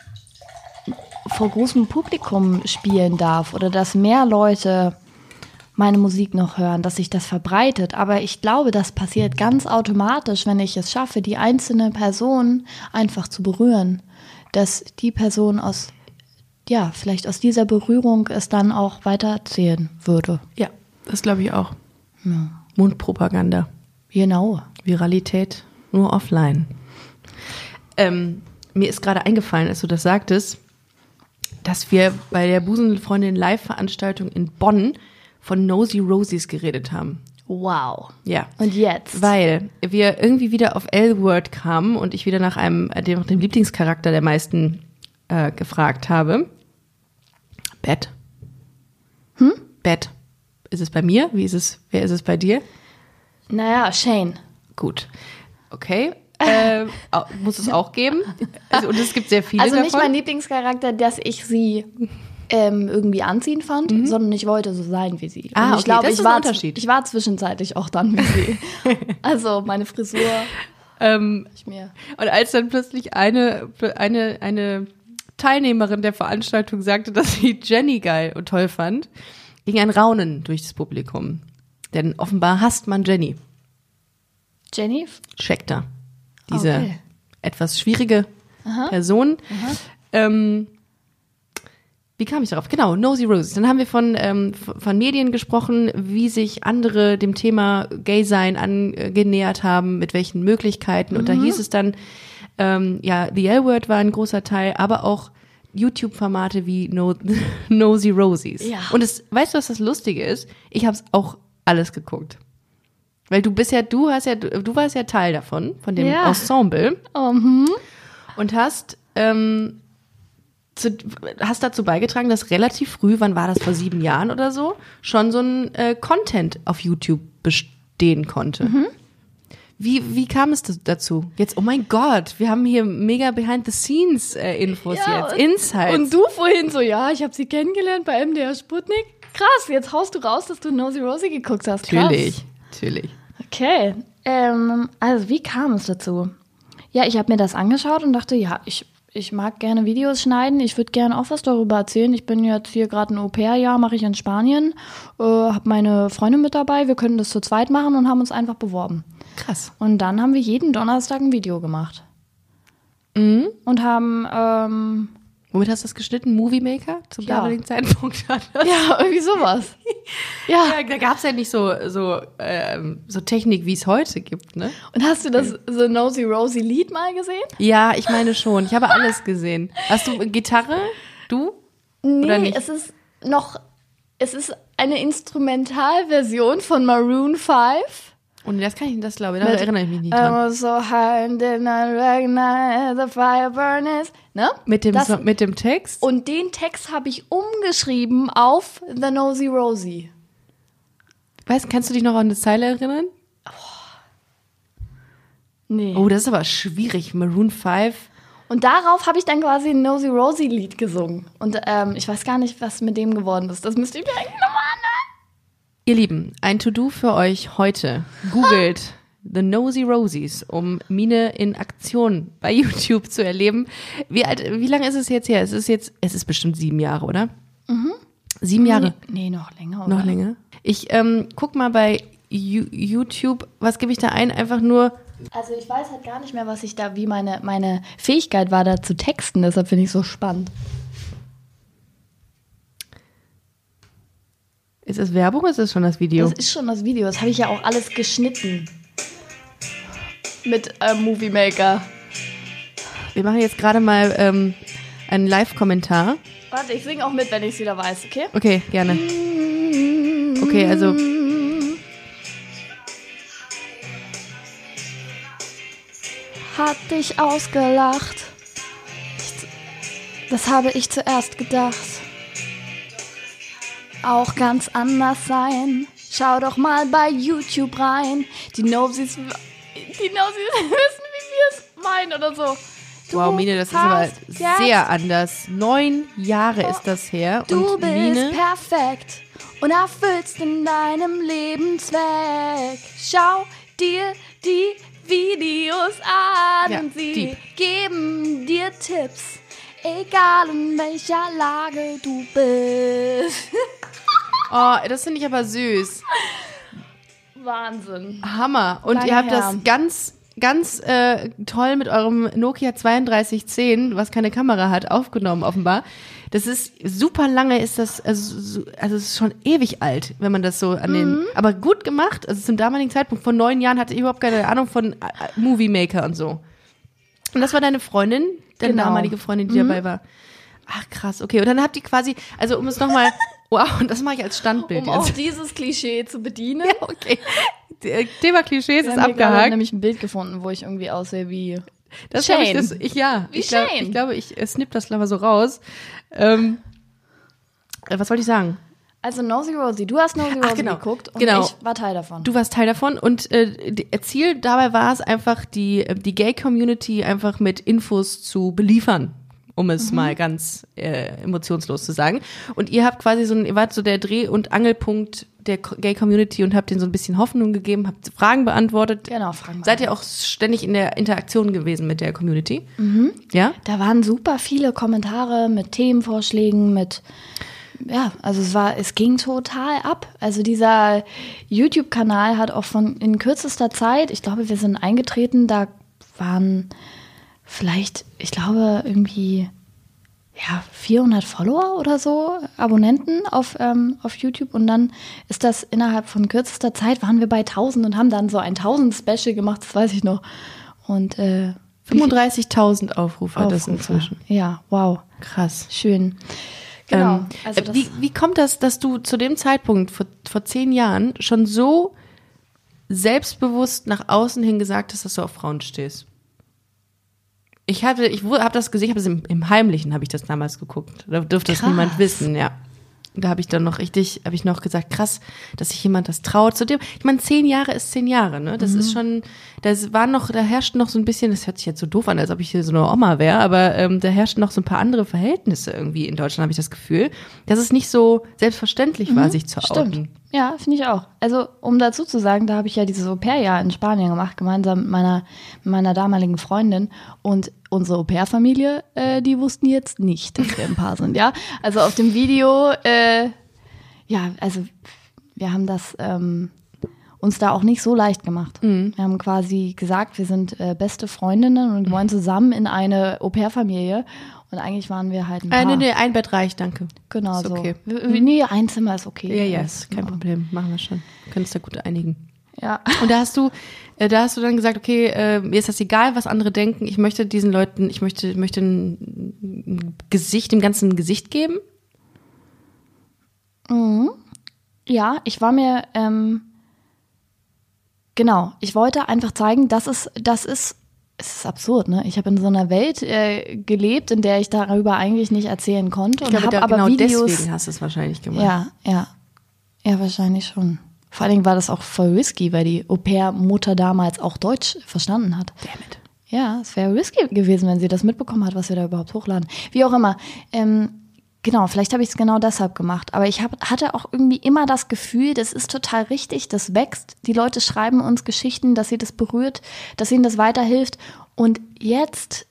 S4: vor großem Publikum spielen darf oder dass mehr Leute meine Musik noch hören, dass sich das verbreitet. Aber ich glaube, das passiert ganz automatisch, wenn ich es schaffe, die einzelne Person einfach zu berühren. Dass die Person aus, ja, vielleicht aus dieser Berührung es dann auch weitererzählen würde.
S2: Ja, das glaube ich auch.
S4: Ja.
S2: Mundpropaganda.
S4: Genau.
S2: Viralität nur offline. Ähm, mir ist gerade eingefallen, als du das sagtest, dass wir bei der Busenfreundin Live-Veranstaltung in Bonn von Nosy Rosies geredet haben.
S4: Wow.
S2: Ja.
S4: Und jetzt?
S2: Weil wir irgendwie wieder auf L-Word kamen und ich wieder nach einem, dem, dem Lieblingscharakter der meisten äh, gefragt habe. Bett. Hm? Bett. Ist es bei mir? Wie ist es? Wer ist es bei dir?
S4: Naja, Shane.
S2: Gut. Okay. Äh, au- muss es auch geben. Also, und es gibt sehr viele
S4: Also nicht
S2: davon.
S4: mein Lieblingscharakter, dass ich sie ähm, irgendwie anziehend fand, sondern ich wollte so sein wie sie.
S2: Ah,
S4: Und ich
S2: okay,
S4: glaube,
S2: das
S4: ich
S2: ist ein
S4: war,
S2: Unterschied.
S4: ich war zwischenzeitlich auch dann wie sie. Also meine Frisur,
S2: Ähm,
S4: ich mir.
S2: und als dann plötzlich eine, eine, eine Teilnehmerin der Veranstaltung sagte, dass sie Jenny geil und toll fand, ging ein Raunen durch das Publikum. Denn offenbar hasst man Jenny.
S4: Jenny?
S2: Scheckter. Diese
S4: Okay.
S2: etwas schwierige Person. Ähm, wie kam ich darauf? Genau, Nosy Roses. Dann haben wir von, ähm, von Medien gesprochen, wie sich andere dem Thema Gay-Sein angenähert haben, mit welchen Möglichkeiten. Und da hieß es dann, ähm, ja, The L-Word war ein großer Teil, aber auch YouTube-Formate wie no, Nosy Rosies.
S4: Ja.
S2: Und es, weißt du, was das Lustige ist? Ich habe es auch alles geguckt. Weil du bist ja, du hast ja, du, du warst ja Teil davon, von dem
S4: Ja.
S2: Ensemble.
S4: Mhm.
S2: Und hast, ähm, zu, hast dazu beigetragen, dass relativ früh, wann war das, vor sieben Jahren oder so, schon so ein äh, Content auf YouTube bestehen konnte.
S4: Mhm.
S2: Wie, wie kam es das dazu? Jetzt, oh mein Gott, wir haben hier mega Behind-the-Scenes-Infos
S4: Ja,
S2: jetzt,
S4: und-
S2: Insights.
S4: Und du vorhin so, ja, ich habe sie kennengelernt bei M D R Sputnik. Krass, jetzt haust du raus, dass du Nosy Rosie geguckt hast. Krass.
S2: Natürlich, natürlich.
S4: Okay, ähm, also wie kam es dazu? Ja, ich habe mir das angeschaut und dachte, ja, ich, ich mag gerne Videos schneiden, ich würde gerne auch was darüber erzählen. Ich bin jetzt hier gerade ein Au-pair-Jahr, mache ich in Spanien, äh, habe meine Freundin mit dabei, wir können das zu zweit machen und haben uns einfach beworben.
S2: Krass.
S4: Und dann haben wir jeden Donnerstag ein Video gemacht. Und haben, ähm,
S2: Womit hast du das geschnitten? Movie Maker? Zum
S4: Ja.
S2: damaligen Zeitpunkt hat das.
S4: ja, irgendwie sowas. Ja.
S2: Ja, da gab es ja nicht so, so, ähm, so Technik, wie es heute gibt, ne?
S4: Und hast du das The Nosy Rosie Lied mal gesehen?
S2: Ja, ich meine schon. Ich habe alles gesehen. Hast du Gitarre? Du?
S4: Nee,
S2: Oder nicht?
S4: es ist noch, es ist eine Instrumentalversion von Maroon five.
S2: Und das kann ich, das glaube ich, da
S4: Mit,
S2: erinnere ich mich nicht
S4: I
S2: dran.
S4: was so high and did not recognize the fire burns. Ne?
S2: Mit dem,
S4: das,
S2: so, mit dem Text?
S4: Und den Text habe ich umgeschrieben auf The Nosy Rosie.
S2: Weißt, kannst du dich noch an eine Zeile erinnern?
S4: Nee.
S2: Oh, das ist aber schwierig. Maroon five.
S4: Und darauf habe ich dann quasi ein Nosy Rosie Lied gesungen. Und ähm, ich weiß gar nicht, was mit dem geworden ist. Das müsst ihr mir eigentlich nochmal anhören.
S2: Ihr Lieben, ein To-Do für euch heute. Googelt The Nosy Rosies, um Mine in Aktion bei YouTube zu erleben. Wie alt, wie lange ist es jetzt her? Es ist jetzt, es ist bestimmt sieben Jahre, oder? Mhm. Sieben Jahre?
S4: Nee, noch länger, oder?
S2: Noch länger. Ich ähm, guck mal bei Ju- YouTube, was gebe ich da ein? Einfach nur,
S4: Also ich weiß halt gar nicht mehr, was ich da, wie meine, meine Fähigkeit war, da zu texten. Deshalb finde ich es so spannend.
S2: ist es Werbung oder ist es schon das Video?
S4: Das ist schon das Video. Das habe ich ja auch alles geschnitten. Mit äh, Movie Maker.
S2: Wir machen jetzt gerade mal ähm, einen Live-Kommentar.
S4: Warte, ich singe auch mit, wenn ich es wieder weiß, okay?
S2: Okay, gerne. Okay, also
S4: Hat dich ausgelacht. Das habe ich zuerst gedacht. Auch ganz anders sein. Schau doch mal bei YouTube rein. Die Nosies, die Nosies wissen, wie wir es meinen oder so. Du
S2: wow, Mine, das ist aber
S4: hast jetzt-
S2: sehr anders. Neun Jahre ist das her.
S4: Du
S2: und
S4: bist
S2: Mine,
S4: perfekt und erfüllst in deinem Leben Zweck. Schau dir die Videos an
S2: Ja,
S4: und sie
S2: deep.
S4: geben dir Tipps, egal in welcher Lage du bist.
S2: oh, das finde ich aber süß.
S4: Wahnsinn.
S2: Hammer. Und
S4: Lange
S2: ihr habt
S4: her.
S2: das ganz, ganz äh, toll mit eurem Nokia zweiunddreißig zehn, was keine Kamera hat, aufgenommen offenbar. Das ist super lange, ist das, also, so- also es ist schon ewig alt, wenn man das so an den, aber gut gemacht. Also zum damaligen Zeitpunkt, vor neun Jahren hatte ich überhaupt keine Ahnung von äh, Movie Maker und so. Und das war deine Freundin, deine
S4: Genau.
S2: damalige Freundin, die dabei war. Ach krass, okay. Und dann habt ihr quasi, also um es nochmal, wow, und das mache ich als Standbild
S4: Um auch
S2: jetzt.
S4: dieses Klischee zu bedienen.
S2: Ja, okay. Der Thema Klischees
S4: Wir
S2: ist
S4: haben hier gerade
S2: abgehakt.
S4: nämlich ein Bild gefunden, wo ich irgendwie aussehe wie
S2: Das glaub ich,
S4: Shane.
S2: das, ich, ja,
S4: Wie
S2: ich, glaub,
S4: Shane.
S2: ich glaube, ich äh, snipp das mal so raus. Ähm, äh, was wollte ich sagen?
S4: Also Nosy Rosie. Du hast Nosy
S2: Ach,
S4: Rosie
S2: genau.
S4: geguckt und
S2: Genau.
S4: ich war Teil davon.
S2: Du warst Teil davon und äh, die- Ziel dabei war es einfach, die, äh, die Gay-Community einfach mit Infos zu beliefern, um es mal ganz äh, emotionslos zu sagen. Und ihr habt quasi so ein, ihr wart so der Dreh- und Angelpunkt der Ko- Gay-Community und habt denen so ein bisschen Hoffnung gegeben, habt Fragen beantwortet.
S4: Genau, Fragen
S2: Seid ihr auch ständig in der Interaktion gewesen mit der Community? Ja?
S4: Da waren super viele Kommentare mit Themenvorschlägen, mit ja, also es war, es ging total ab. Also dieser YouTube-Kanal hat auch von in kürzester Zeit, ich glaube, wir sind eingetreten, da waren vielleicht, ich glaube, irgendwie ja, vierhundert Follower oder so, Abonnenten auf, ähm, auf YouTube. Und dann ist das innerhalb von kürzester Zeit, waren wir bei tausend und haben dann so ein tausend-Special gemacht, das weiß ich noch. Und äh,
S2: fünfunddreißigtausend Aufrufe hat das
S4: Aufrufe.
S2: inzwischen.
S4: Ja, wow,
S2: Krass.
S4: schön. Genau.
S2: Ähm,
S4: also
S2: äh,
S4: das,
S2: wie, wie kommt das, dass du zu dem Zeitpunkt, vor, vor zehn Jahren, schon so selbstbewusst nach außen hin gesagt hast, dass du auf Frauen stehst? Ich hatte, ich habe das gesehen, ich habe es im, im Heimlichen habe ich das damals geguckt. Da dürfte es
S4: Krass.
S2: niemand wissen, ja. Da habe ich dann noch richtig, habe ich noch gesagt, krass, dass sich jemand das traut. Zu dem, ich meine, zehn Jahre ist zehn Jahre, ne? Das ist schon, das war noch, da herrscht noch so ein bisschen, das hört sich jetzt so doof an, als ob ich hier so eine Oma wäre, aber ähm, da herrschten noch so ein paar andere Verhältnisse irgendwie in Deutschland, habe ich das Gefühl, dass es nicht so selbstverständlich war, sich zu outen.
S4: stimmt. Ja, finde ich auch. Also, um dazu zu sagen, da habe ich ja dieses Au-pair-Jahr in Spanien gemacht, gemeinsam mit meiner, mit meiner damaligen Freundin. Und unsere Au-pair-Familie, äh, die wussten jetzt nicht, dass wir ein Paar sind, ja. Also auf dem Video, äh, ja, also wir haben das ähm, uns da auch nicht so leicht gemacht.
S2: Mhm.
S4: Wir haben quasi gesagt, wir sind äh, beste Freundinnen und wollen zusammen in eine Au-pair-Familie. Und eigentlich waren wir halt ein Paar.
S2: Äh, nee, nee, ein Bett reicht, danke.
S4: Genau
S2: Ist
S4: so.
S2: okay.
S4: W- w- Nee, ein Zimmer ist okay.
S2: Ja, ja,
S4: Das-
S2: ist kein Problem, machen wir schon. Wir können uns da gut einigen.
S4: Ja.
S2: Und da hast du, äh, da hast du dann gesagt, okay, äh, mir ist das egal, was andere denken. Ich möchte diesen Leuten, ich möchte, möchte ein, ein Gesicht, dem Ganzen ein Gesicht geben.
S4: Ja, ich war mir ähm, genau, ich wollte einfach zeigen, dass es, das ist, es ist absurd, ne? Ich habe in so einer Welt äh, gelebt, in der ich darüber eigentlich nicht erzählen konnte.
S2: Ich
S4: und
S2: glaube,
S4: habe
S2: da,
S4: aber
S2: genau
S4: Videos,
S2: deswegen hast du es wahrscheinlich gemacht.
S4: Ja, ja. Ja, wahrscheinlich schon. Vor allen Dingen war das auch voll risky, weil die Au-pair-Mutter damals auch Deutsch verstanden hat.
S2: Damn it.
S4: Ja, es wäre risky gewesen, wenn sie das mitbekommen hat, was wir da überhaupt hochladen. Wie auch immer. Ähm, genau, vielleicht habe ich es genau deshalb gemacht. Aber ich hab, hatte auch irgendwie immer das Gefühl, das ist total richtig, das wächst. Die Leute schreiben uns Geschichten, dass sie das berührt, dass ihnen das weiterhilft. Und jetzt,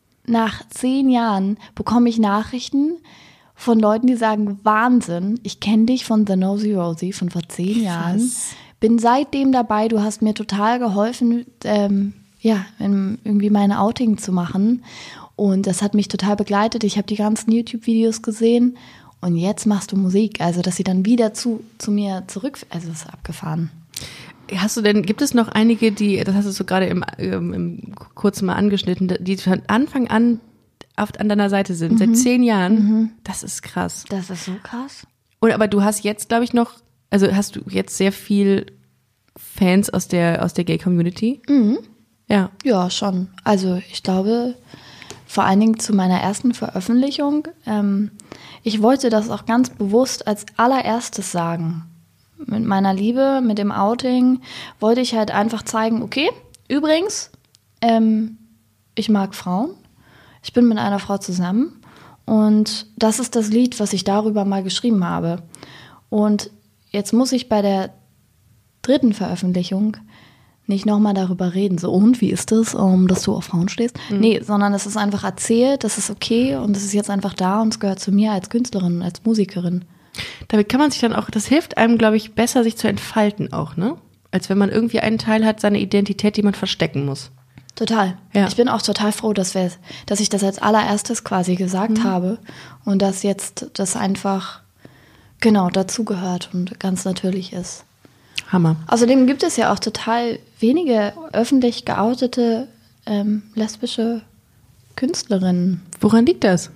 S4: nach zehn Jahren, bekomme ich Nachrichten von Leuten, die sagen, Wahnsinn, ich kenne dich von The Nosy Rosie von vor zehn Jahren. Bin seitdem dabei, du hast mir total geholfen, ähm, ja, irgendwie mein Outing zu machen. Und das hat mich total begleitet. Ich habe die ganzen YouTube-Videos gesehen und jetzt machst du Musik. Also, dass sie dann wieder zu, zu mir zurück, also das ist abgefahren.
S2: Hast du denn, gibt es noch einige, die, das hast du so gerade im, im, im kurz mal angeschnitten, die von Anfang an auf, an deiner Seite sind, mhm. seit zehn Jahren? Mhm. Das ist krass.
S4: Das ist so krass.
S2: Und aber du hast jetzt, glaube ich, noch, also hast du jetzt sehr viel Fans aus der, aus der Gay-Community?
S4: Mhm.
S2: Ja.
S4: Ja, schon. Also ich glaube, vor allen Dingen zu meiner ersten Veröffentlichung, ähm, ich wollte das auch ganz bewusst als allererstes sagen. Mit meiner Liebe, mit dem Outing, wollte ich halt einfach zeigen, okay, übrigens, ähm, ich mag Frauen, ich bin mit einer Frau zusammen und das ist das Lied, was ich darüber mal geschrieben habe. Und jetzt muss ich bei der dritten Veröffentlichung nicht nochmal darüber reden, so und wie ist das, um, dass du auf Frauen stehst? Mhm. Nee, sondern es ist einfach erzählt, das ist okay und es ist jetzt einfach da und es gehört zu mir als Künstlerin, als Musikerin.
S2: Damit kann man sich dann auch, das hilft einem, glaube ich, besser, sich zu entfalten auch, ne? Als wenn man irgendwie einen Teil hat, seine Identität, die man verstecken muss.
S4: Total. Ja. Ich bin auch total froh, dass wir, dass ich das als allererstes quasi gesagt mhm. habe und dass jetzt das einfach, genau, dazugehört und ganz natürlich ist.
S2: Hammer.
S4: Außerdem gibt es ja auch total wenige öffentlich geoutete ähm, lesbische Künstlerinnen.
S2: Woran liegt das?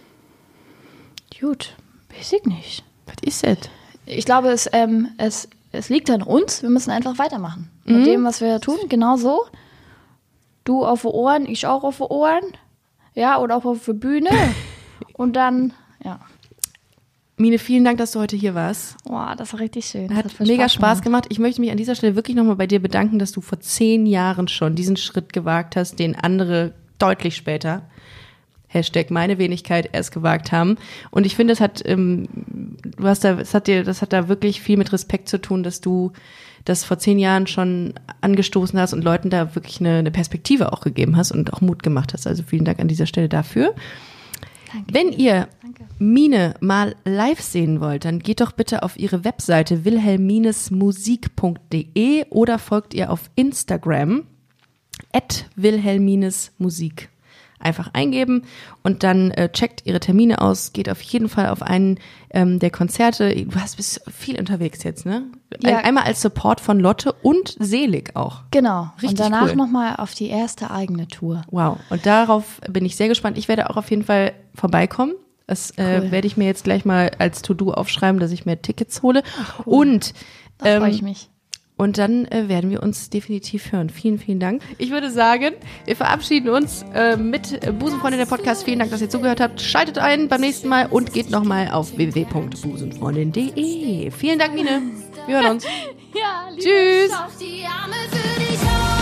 S4: Gut, weiß ich nicht.
S2: Was ist das?
S4: Ich glaube, es, ähm, es, es liegt an uns. Wir müssen einfach weitermachen. Mhm. Mit dem, was wir tun, genau so. Du auf die Ohren, ich auch auf die Ohren. Ja, oder auch auf die Bühne. Und dann, ja.
S2: Mine, vielen Dank, dass du heute hier warst.
S4: Boah, das war richtig schön.
S2: Das hat, hat mega Spaß gemacht. gemacht. Ich möchte mich an dieser Stelle wirklich nochmal bei dir bedanken, dass du vor zehn Jahren schon diesen Schritt gewagt hast, den andere deutlich später, Hashtag meine Wenigkeit, erst gewagt haben. Und ich finde, das hat, ähm, du hast da, das hat dir, das hat da wirklich viel mit Respekt zu tun, dass du das vor zehn Jahren schon angestoßen hast und Leuten da wirklich eine, eine Perspektive auch gegeben hast und auch Mut gemacht hast. Also vielen Dank an dieser Stelle dafür. Danke. Wenn ihr Danke. Mine mal live sehen wollt, dann geht doch bitte auf ihre Webseite wilhelmines musik punkt de oder folgt ihr auf Instagram at wilhelminesmusik. Einfach eingeben und dann äh, checkt ihre Termine aus, geht auf jeden Fall auf einen ähm, der Konzerte. Du hast bist viel unterwegs jetzt, ne?
S4: Ja.
S2: Ein, einmal als Support von Lotte und Selig auch.
S4: Genau.
S2: Richtig
S4: und danach
S2: cool.
S4: nochmal auf die erste eigene Tour.
S2: Wow. Und darauf bin ich sehr gespannt. Ich werde auch auf jeden Fall vorbeikommen. Das äh, cool. werde ich mir jetzt gleich mal als To-Do aufschreiben, dass ich mir Tickets hole.
S4: Ach, cool.
S2: Und
S4: da
S2: ähm,
S4: freue ich mich.
S2: Und dann äh, werden wir uns definitiv hören. Vielen, vielen Dank. Ich würde sagen, wir verabschieden uns äh, mit äh, Busenfreundin der Podcast. Vielen Dank, dass ihr zugehört habt. Schaltet ein beim nächsten Mal und geht nochmal auf w w w punkt busenfreundin punkt de. Vielen Dank, Mine. Wir hören uns.
S4: Ja,
S2: tschüss.
S1: Auf die Arme für dich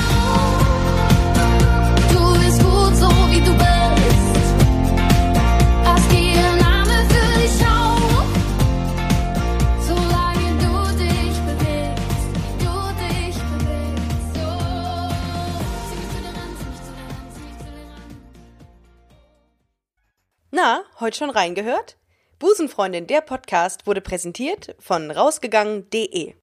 S1: auf. Du bist gut, so wie du bist. Hast ihren Arme für dich auf. Solange du dich bewegst, du dich bewegst. Oh. Zieh mich zu dir ran, zieh mich zu dir ran, zieh mich zu dir ran.
S2: Na, heute schon reingehört? Busenfreundin, der Podcast, wurde präsentiert von rausgegangen punkt de.